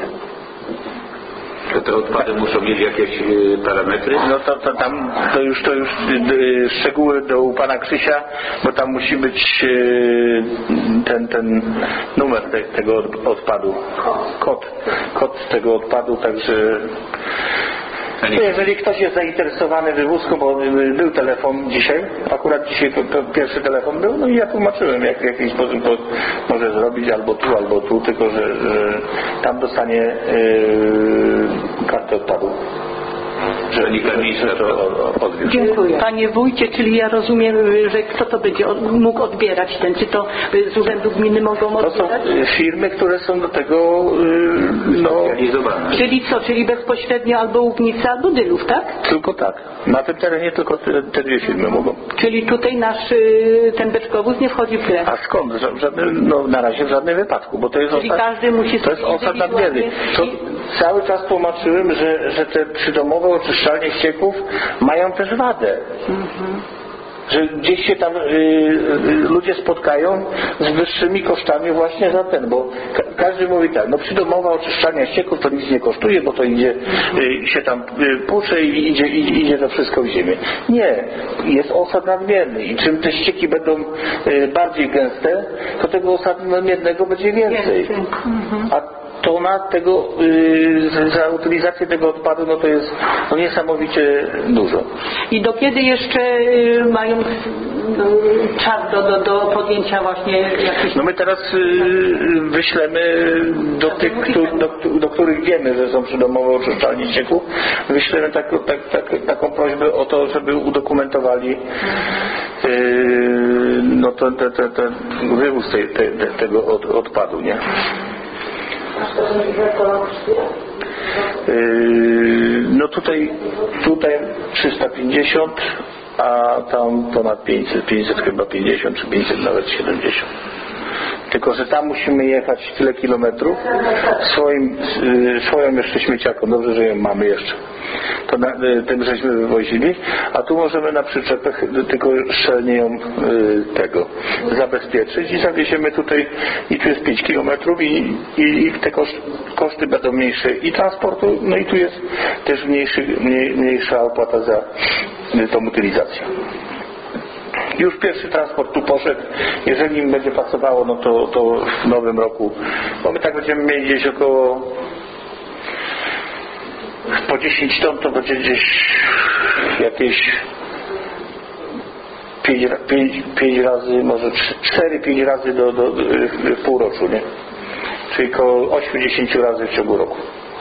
To te odpady muszą mieć jakieś y, parametry? No to, to tam to już to już y, szczegóły do u pana Krzysia, bo tam musi być y, ten, ten numer te, tego odpadu. Kod. Kod tego odpadu, także jeżeli ktoś jest zainteresowany wywózką, bo był telefon dzisiaj, akurat dzisiaj to, to pierwszy telefon był, no i ja tłumaczyłem, jak w jakiś sposób to może zrobić, albo tu, albo tu, tylko że, że tam dostanie yy, kartę odpadu. Że minister to odwiózł. Dziękuję. Panie wójcie, czyli ja rozumiem, że kto to będzie mógł odbierać ten, czy to z urzędu gminy mogą odbierać? To są firmy, które są do tego no, czyli co, czyli bezpośrednio albo Łubnica, albo Dylów, tak? Tylko tak. Na tym terenie tylko te, te dwie firmy mogą. Czyli tutaj nasz ten beczkowóz nie wchodzi w grę? A skąd? Żadny, no, na razie w żadnym wypadku, bo to jest czyli osad, każdy musi to jest osad nadmierny. To cały czas tłumaczyłem, że, że te przydomowe oczyszczalnie ścieków mają też wadę. Mhm. Że gdzieś się tam y, y, ludzie spotkają z wyższymi kosztami właśnie za ten, bo ka każdy mówi tak, no przydomowa oczyszczalnia ścieków to nic nie kosztuje, bo to idzie, y, się tam y, pucze i idzie, idzie, idzie to wszystko w ziemię. Nie, jest osad nadmierny i czym te ścieki będą y, bardziej gęste, to tego osadu nadmiernego będzie więcej. A tona tego, yy, za utylizację tego odpadu, no to jest no niesamowicie dużo. I do kiedy jeszcze y, mają y, czas do, do, do podjęcia właśnie jakichś... No my teraz yy, wyślemy do tych, któ- do, do których wiemy, że są przydomowe oczyszczalnie ścieków, wyślemy tak, tak, tak, taką prośbę o to, żeby udokumentowali yy, no to, te, te, te, wywóz tej, te, te, tego od, odpadu, nie? Yy, no tutaj, tutaj trzysta pięćdziesiąt, a tam ponad pięćset, pięćset chyba pięćdziesiąt czy pięćset nawet siedemdziesiąt. Tylko że tam musimy jechać tyle kilometrów swoim, yy, swoją jeszcze śmieciaką, dobrze, że ją mamy jeszcze. To na, yy, tym żeśmy wywozili, a tu możemy na przyczepę tylko szczelnie ją yy, tego zabezpieczyć i zawieziemy tutaj i tu jest pięć kilometrów i, i, i te koszty, koszty będą mniejsze i transportu, no i tu jest też mniejszy, mniej, mniejsza opłata za yy, tą utylizację. Już pierwszy transport tu poszedł. Jeżeli im będzie pasowało, no to, to w nowym roku, bo my tak będziemy mieli gdzieś około po dziesięć ton, to będzie gdzieś jakieś pięć razy, może cztery pięć razy do, do, do, w półroczu, nie? Czyli około osiem dziesięć razy w ciągu roku.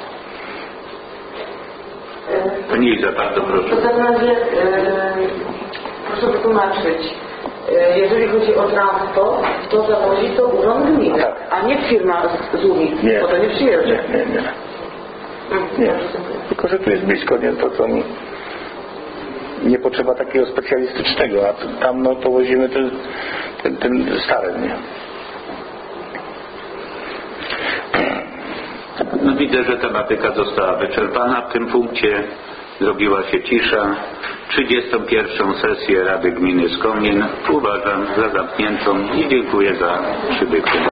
Mniej za bardzo proszę. W takim razie e, proszę wytłumaczyć, e, jeżeli chodzi o transport, to zawozi to urząd gminy, tak, a nie firma z, z Łubnic, nie, bo to nie przyjeżdża. Nie, nie, nie. nie. Tylko, że tu jest blisko, nie? To co mi nie potrzeba takiego specjalistycznego, a tam no powozimy ten, ten, ten stary, nie? No widzę, że tematyka została wyczerpana. W tym punkcie zrobiła się cisza. trzydziestą pierwszą sesję Rady Gminy Skomlin uważam za zamkniętą i dziękuję za przybycie.